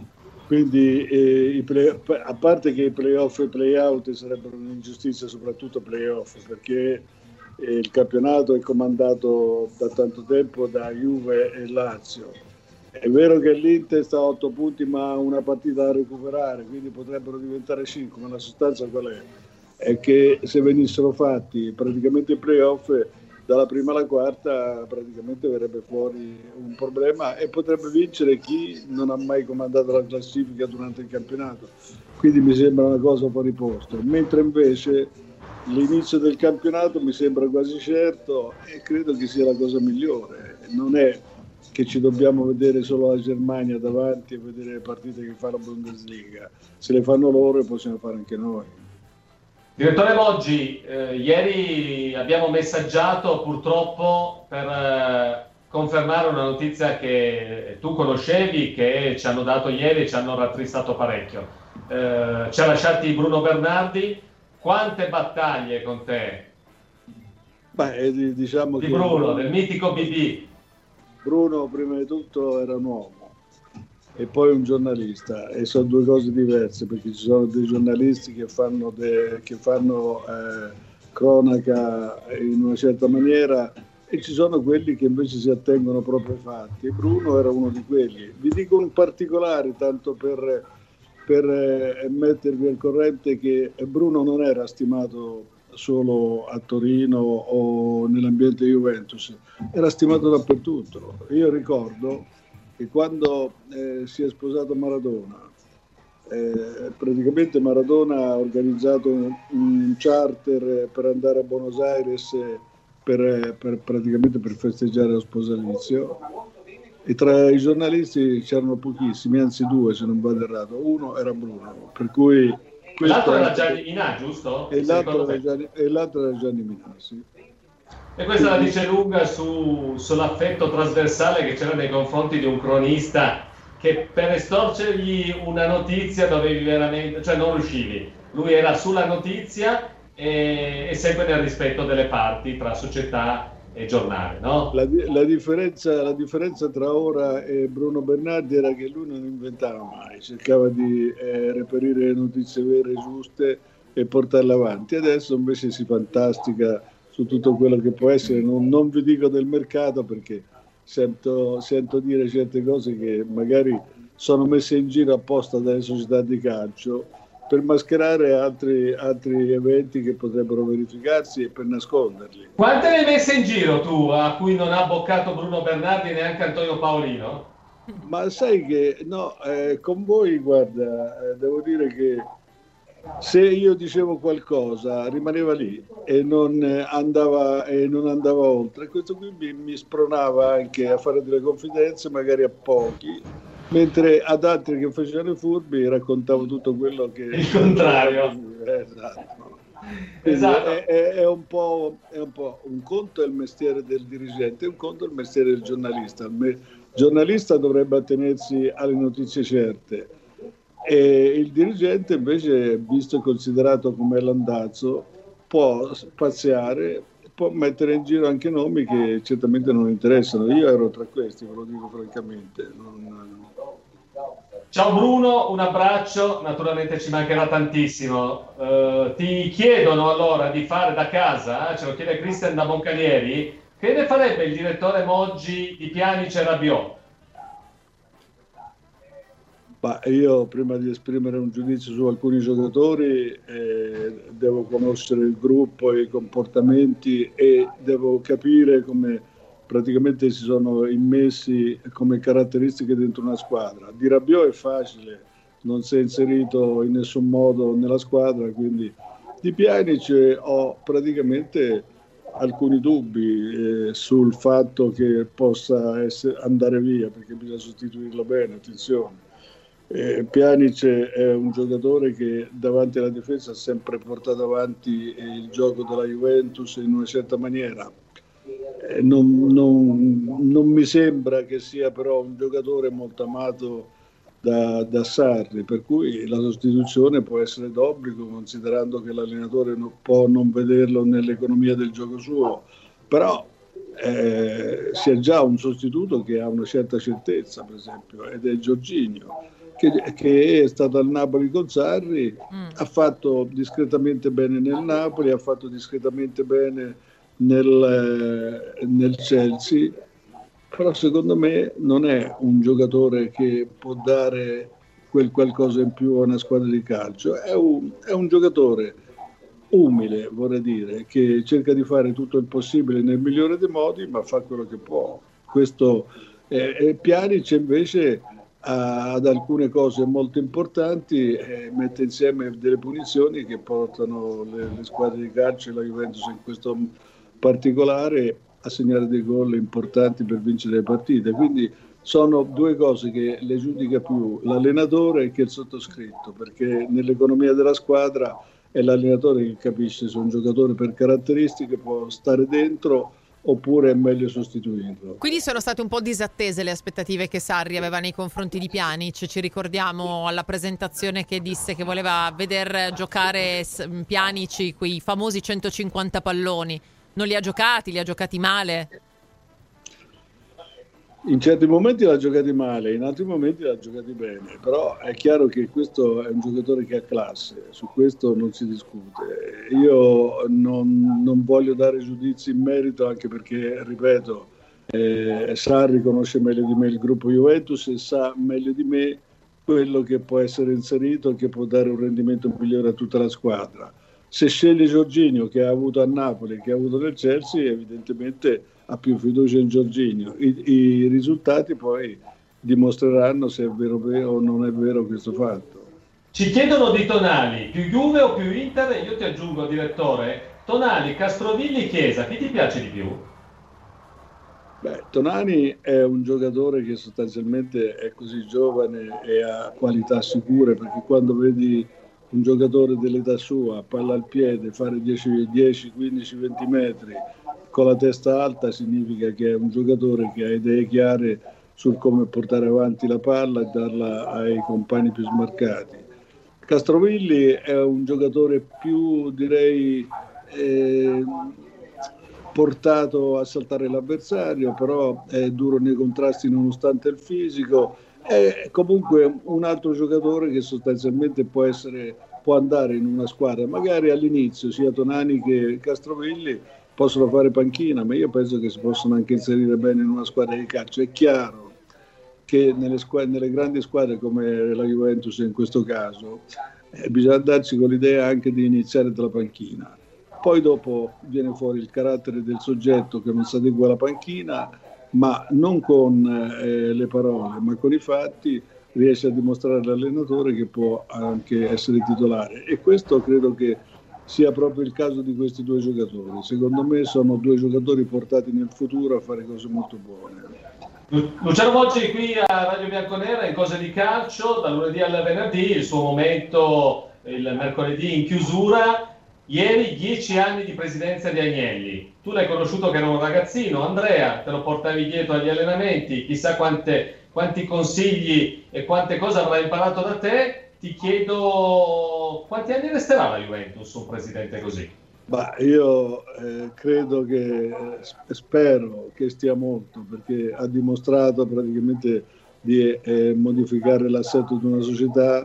Quindi a parte che i play-off e play-out sarebbero un'ingiustizia, soprattutto play-off, perché il campionato è comandato da tanto tempo da Juve e Lazio. È vero che l'Inter sta a 8 punti, ma ha una partita da recuperare, quindi potrebbero diventare 5, ma la sostanza qual è? È che se venissero fatti praticamente i play-off, dalla prima alla quarta praticamente verrebbe fuori un problema e potrebbe vincere chi non ha mai comandato la classifica durante il campionato. Quindi mi sembra una cosa fuori posto, mentre invece l'inizio del campionato mi sembra quasi certo e credo che sia la cosa migliore. Non è che ci dobbiamo vedere solo la Germania davanti e vedere le partite che fa la Bundesliga. Se le fanno loro possiamo fare anche noi. Direttore Moggi, ieri abbiamo messaggiato purtroppo per confermare una notizia che tu conoscevi, che ci hanno dato ieri e ci hanno rattristato parecchio. Ci ha lasciati Bruno Bernardi. Quante battaglie con te? Beh, diciamo di che Bruno, del mitico BB. Bruno prima di tutto era un uomo e poi un giornalista, e sono due cose diverse, perché ci sono dei giornalisti che fanno cronaca in una certa maniera e ci sono quelli che invece si attengono proprio ai fatti, e Bruno era uno di quelli. Vi dico un particolare, tanto per mettervi al corrente, che Bruno non era stimato solo a Torino o nell'ambiente Juventus, era stimato dappertutto. Io ricordo che quando si è sposato Maradona, praticamente Maradona ha organizzato un charter per andare a Buenos Aires praticamente per festeggiare lo sposalizio, e tra i giornalisti c'erano pochissimi, anzi due se non vado errato. Uno era Bruno, per cui l'altro era Gianni Minà, giusto? E l'altro era Gianni Minà, sì. E questa la dice lunga sull'affetto trasversale che c'era nei confronti di un cronista, che per estorcergli una notizia dovevi veramente, cioè non riuscivi. Lui era sulla notizia e sempre nel rispetto delle parti tra società e giornale, no? La differenza tra ora e Bruno Bernardi era che lui non inventava mai, cercava di reperire le notizie vere e giuste e portarla avanti. Adesso invece si fantastica su tutto quello che può essere, non vi dico del mercato perché sento dire certe cose che magari sono messe in giro apposta dalle società di calcio per mascherare altri eventi che potrebbero verificarsi e per nasconderli. Quante ne hai messe in giro tu, a cui non ha boccato Bruno Bernardi e neanche Antonio Paolino? Ma sai che no, con voi guarda, devo dire che se io dicevo qualcosa rimaneva lì e non andava oltre. Questo qui mi spronava anche a fare delle confidenze magari a pochi, mentre ad altri che facevano i furbi raccontavo tutto quello che... Il contrario. Esatto. Esatto. È un po' un conto è il mestiere del dirigente, un conto è il mestiere del giornalista. Il giornalista dovrebbe attenersi alle notizie certe e il dirigente invece, visto e considerato come l'andazzo, può spaziare, può mettere in giro anche nomi che certamente non interessano. Io ero tra questi, ve lo dico francamente. Ciao Bruno, un abbraccio, naturalmente ci mancherà tantissimo. Ti chiedono allora di fare da casa, ce lo chiede Christian da Moncalieri, che ne farebbe il direttore Moggi di Pjanic e Rabiot? Ma io prima di esprimere un giudizio su alcuni giocatori devo conoscere il gruppo e i comportamenti e devo capire come praticamente si sono immessi come caratteristiche dentro una squadra. Di Rabiot è facile, non si è inserito in nessun modo nella squadra, quindi di Pjanic ho praticamente alcuni dubbi sul fatto che possa andare via, perché bisogna sostituirlo bene, attenzione. Pjanic è un giocatore che davanti alla difesa ha sempre portato avanti il gioco della Juventus in una certa maniera. Non mi sembra che sia però un giocatore molto amato da Sarri, per cui la sostituzione può essere d'obbligo, considerando che l'allenatore può non vederlo nell'economia del gioco suo, però si è già un sostituto che ha una certa certezza, per esempio, ed è Jorginho, che è stato al Napoli con Sarri, ha fatto discretamente bene nel Napoli, ha fatto discretamente bene nel Chelsea, però secondo me non è un giocatore che può dare quel qualcosa in più a una squadra di calcio. È un giocatore umile, vorrei dire, che cerca di fare tutto il possibile nel migliore dei modi, ma fa quello che può. Questo Pjanic invece ad alcune cose molto importanti, mette insieme delle punizioni che portano le squadre di calcio e la Juventus in questo particolare a segnare dei gol importanti per vincere le partite. Quindi sono due cose che le giudica più l'allenatore che il sottoscritto, perché nell'economia della squadra è l'allenatore che capisce se un giocatore per caratteristiche può stare dentro oppure è meglio sostituirlo. Quindi sono state un po' disattese le aspettative che Sarri aveva nei confronti di Pjanic. Ci ricordiamo alla presentazione che disse che voleva veder giocare Pjanic quei famosi 150 palloni. Non li ha giocati male? In certi momenti l'ha giocati male, in altri momenti l'ha giocati bene, però è chiaro che questo è un giocatore che ha classe, su questo non si discute. Io non voglio dare giudizi in merito, anche perché, ripeto, Sarri conosce meglio di me il gruppo Juventus e sa meglio di me quello che può essere inserito e che può dare un rendimento migliore a tutta la squadra. Se sceglie Jorginho, che ha avuto a Napoli, che ha avuto nel Chelsea, evidentemente ha più fiducia in Jorginho. I risultati poi dimostreranno se è vero o non è vero questo fatto. Ci chiedono di Tonali, più Juve o più Inter? Io ti aggiungo, direttore, Tonali, Castrovilli, Chiesa, chi ti piace di più? Beh, Tonali è un giocatore che sostanzialmente è così giovane e ha qualità sicure, perché quando vedi un giocatore dell'età sua, palla al piede, fare 10, 15, 20 metri con la testa alta, significa che è un giocatore che ha idee chiare sul come portare avanti la palla e darla ai compagni più smarcati. Castrovilli è un giocatore più, direi, portato a saltare l'avversario, però è duro nei contrasti nonostante il fisico. È comunque un altro giocatore che sostanzialmente può essere può andare in una squadra, magari all'inizio sia Tonani che Castrovilli possono fare panchina, ma io penso che si possono anche inserire bene in una squadra di calcio. È chiaro che nelle grandi squadre come la Juventus in questo caso bisogna andarci con l'idea anche di iniziare dalla panchina, poi dopo viene fuori il carattere del soggetto che non si adegua alla panchina, ma non con le parole ma con i fatti riesce a dimostrare all'allenatore che può anche essere titolare, e questo credo che sia proprio il caso di questi due giocatori. Secondo me sono due giocatori portati nel futuro a fare cose molto buone. Luciano Moggi qui a Radio Bianconera in Cose di Calcio, dal lunedì al venerdì, il suo momento il mercoledì in chiusura. Ieri 10 anni di presidenza di Agnelli, tu l'hai conosciuto che era un ragazzino, Andrea, te lo portavi dietro agli allenamenti, chissà quanti consigli e quante cose avrà imparato da te. Ti chiedo quanti anni resterà la Juventus un presidente così? Io credo che spero che stia molto, perché ha dimostrato praticamente di modificare l'assetto di una società.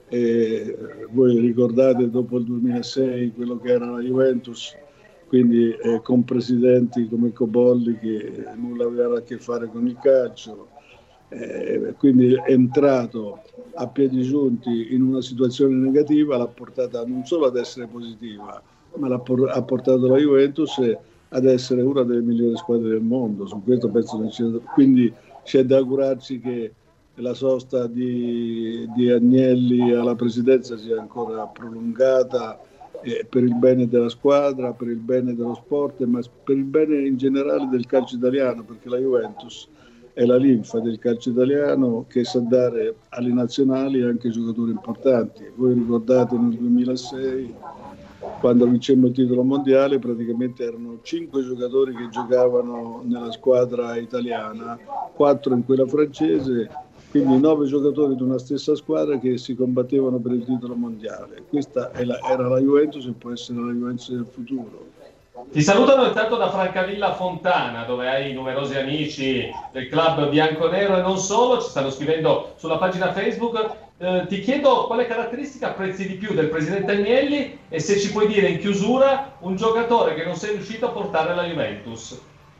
Voi ricordate dopo il 2006 quello che era la Juventus, quindi con presidenti come Cobolli che nulla avevano a che fare con il calcio, quindi è entrato a piedi giunti in una situazione negativa, l'ha portata non solo ad essere positiva, ma ha portato la Juventus ad essere una delle migliori squadre del mondo. Su questo penso che quindi c'è da augurarci che la sosta di Agnelli alla presidenza sia ancora prolungata per il bene della squadra, per il bene dello sport, ma per il bene in generale del calcio italiano, perché la Juventus è la linfa del calcio italiano che sa dare alle nazionali anche giocatori importanti. Voi ricordate nel 2006 quando vincemmo il titolo mondiale, praticamente erano 5 giocatori che giocavano nella squadra italiana, 4 in quella francese, quindi 9 giocatori di una stessa squadra che si combattevano per il titolo mondiale. Questa era la Juventus e può essere la Juventus del futuro. Ti salutano intanto da Francavilla Fontana, dove hai numerosi amici del club bianconero e non solo, ci stanno scrivendo sulla pagina Facebook. Ti chiedo quale caratteristica apprezzi di più del presidente Agnelli e se ci puoi dire in chiusura un giocatore che non sei riuscito a portare alla Juventus.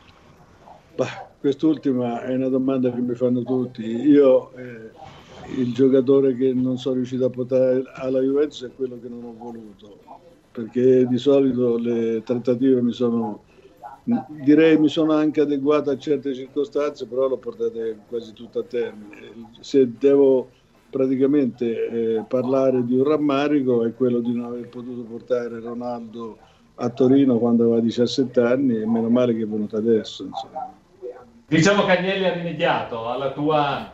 Quest'ultima è una domanda che mi fanno tutti. Io il giocatore che non sono riuscito a portare alla Juventus è quello che non ho voluto, perché di solito le trattative mi sono anche adeguate a certe circostanze, però l'ho portate quasi tutte a termine. Se devo praticamente parlare di un rammarico è quello di non aver potuto portare Ronaldo a Torino quando aveva 17 anni, e meno male che è venuto adesso, insomma. Diciamo che Agnelli ha rimediato alla tua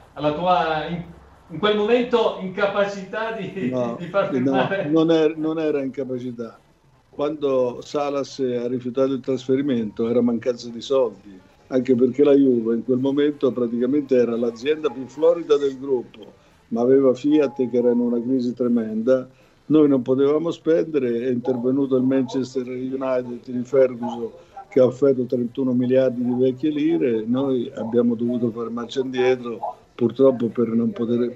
in quel momento incapacità di far firmare. No, non era incapacità. Quando Salas ha rifiutato il trasferimento era mancanza di soldi, anche perché la Juve in quel momento praticamente era l'azienda più florida del gruppo, ma aveva Fiat che era in una crisi tremenda. Noi non potevamo spendere, è intervenuto il Manchester United di Ferguson che ha offerto 31 miliardi di vecchie lire. Noi abbiamo dovuto fare marcia indietro, purtroppo per non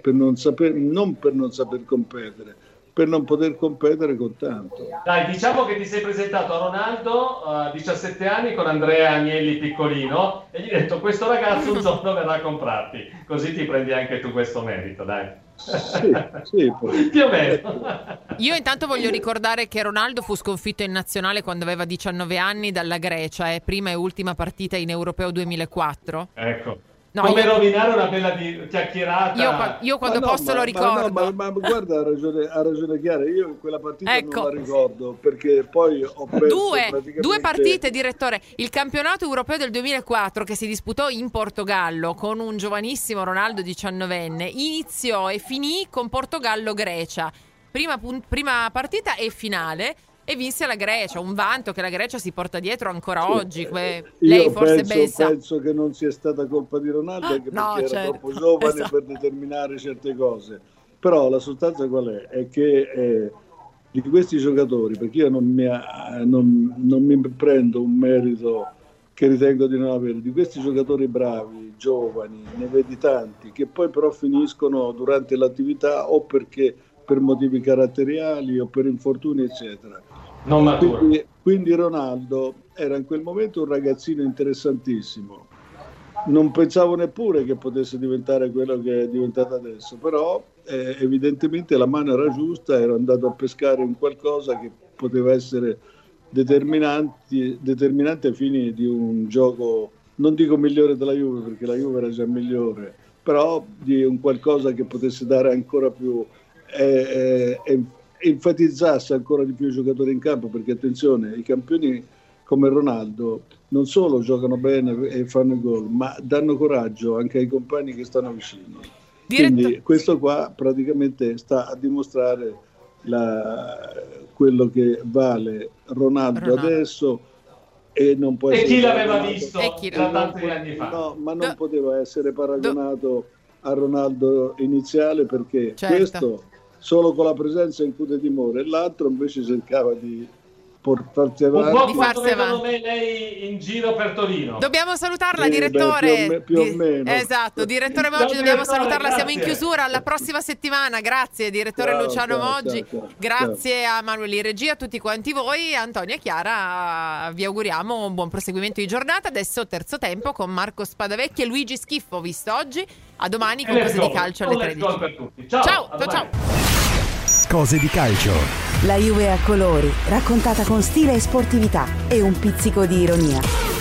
saper competere, per non poter competere con tanto. Dai, diciamo che ti sei presentato a Ronaldo a 17 anni con Andrea Agnelli piccolino e gli hai detto: questo ragazzo un giorno verrà a comprarti, così ti prendi anche tu questo merito, dai. Sì, poi. Più o meno. Io intanto voglio ricordare che Ronaldo fu sconfitto in nazionale quando aveva 19 anni dalla Grecia, prima e ultima partita in Europeo 2004. Ecco. No, come rovinare una bella chiacchierata. Io quando posso lo ricordo. Ma guarda, ha ragione Chiara, io in quella partita non la ricordo, perché poi ho perso due partite, direttore. Il campionato europeo del 2004 che si disputò in Portogallo con un giovanissimo Ronaldo 19enne iniziò e finì con Portogallo-Grecia, prima partita e finale. E vinse la Grecia, un vanto che la Grecia si porta dietro ancora oggi. Lei forse penso che non sia stata colpa di Ronaldo, anche perché era troppo giovane per determinare certe cose. Però la sostanza qual è? È che di questi giocatori, perché io non mi prendo un merito che ritengo di non avere, di questi giocatori bravi, giovani, ne vedi tanti, che poi però finiscono durante l'attività o perché per motivi caratteriali o per infortuni, eccetera. Non maturo. Quindi Ronaldo era in quel momento un ragazzino interessantissimo. Non pensavo neppure che potesse diventare quello che è diventato adesso, però evidentemente la mano era giusta, ero andato a pescare in qualcosa che poteva essere determinante ai fini di un gioco, non dico migliore della Juve, perché la Juve era già migliore, però di un qualcosa che potesse dare ancora più, enfatizzasse ancora di più i giocatori in campo, perché attenzione, i campioni come Ronaldo non solo giocano bene e fanno gol, ma danno coraggio anche ai compagni che stanno vicino. Quindi questo qua praticamente sta a dimostrare quello che vale Ronaldo adesso, e non può essere chi l'aveva visto da tanti anni fa. No, ma non poteva essere paragonato a Ronaldo iniziale, perché questo solo con la presenza incute timore, e l'altro invece cercava di portarsi avanti. Un po' quanto vedono me lei in giro per Torino. Dobbiamo salutarla, direttore. Più o meno. Esatto, direttore Moggi, dobbiamo salutarla, siamo in chiusura, alla prossima settimana. Grazie direttore Luciano Moggi, grazie a Manuel in regia, a tutti quanti voi. Antonia e Chiara, vi auguriamo un buon proseguimento di giornata. Adesso terzo tempo con Marco Spadavecchi e Luigi Schiffo, visto oggi. A domani con Cose di Calcio alle 13. Per tutti. Ciao. Ciao. Cose di calcio. La Juve a colori, raccontata con stile e sportività e un pizzico di ironia.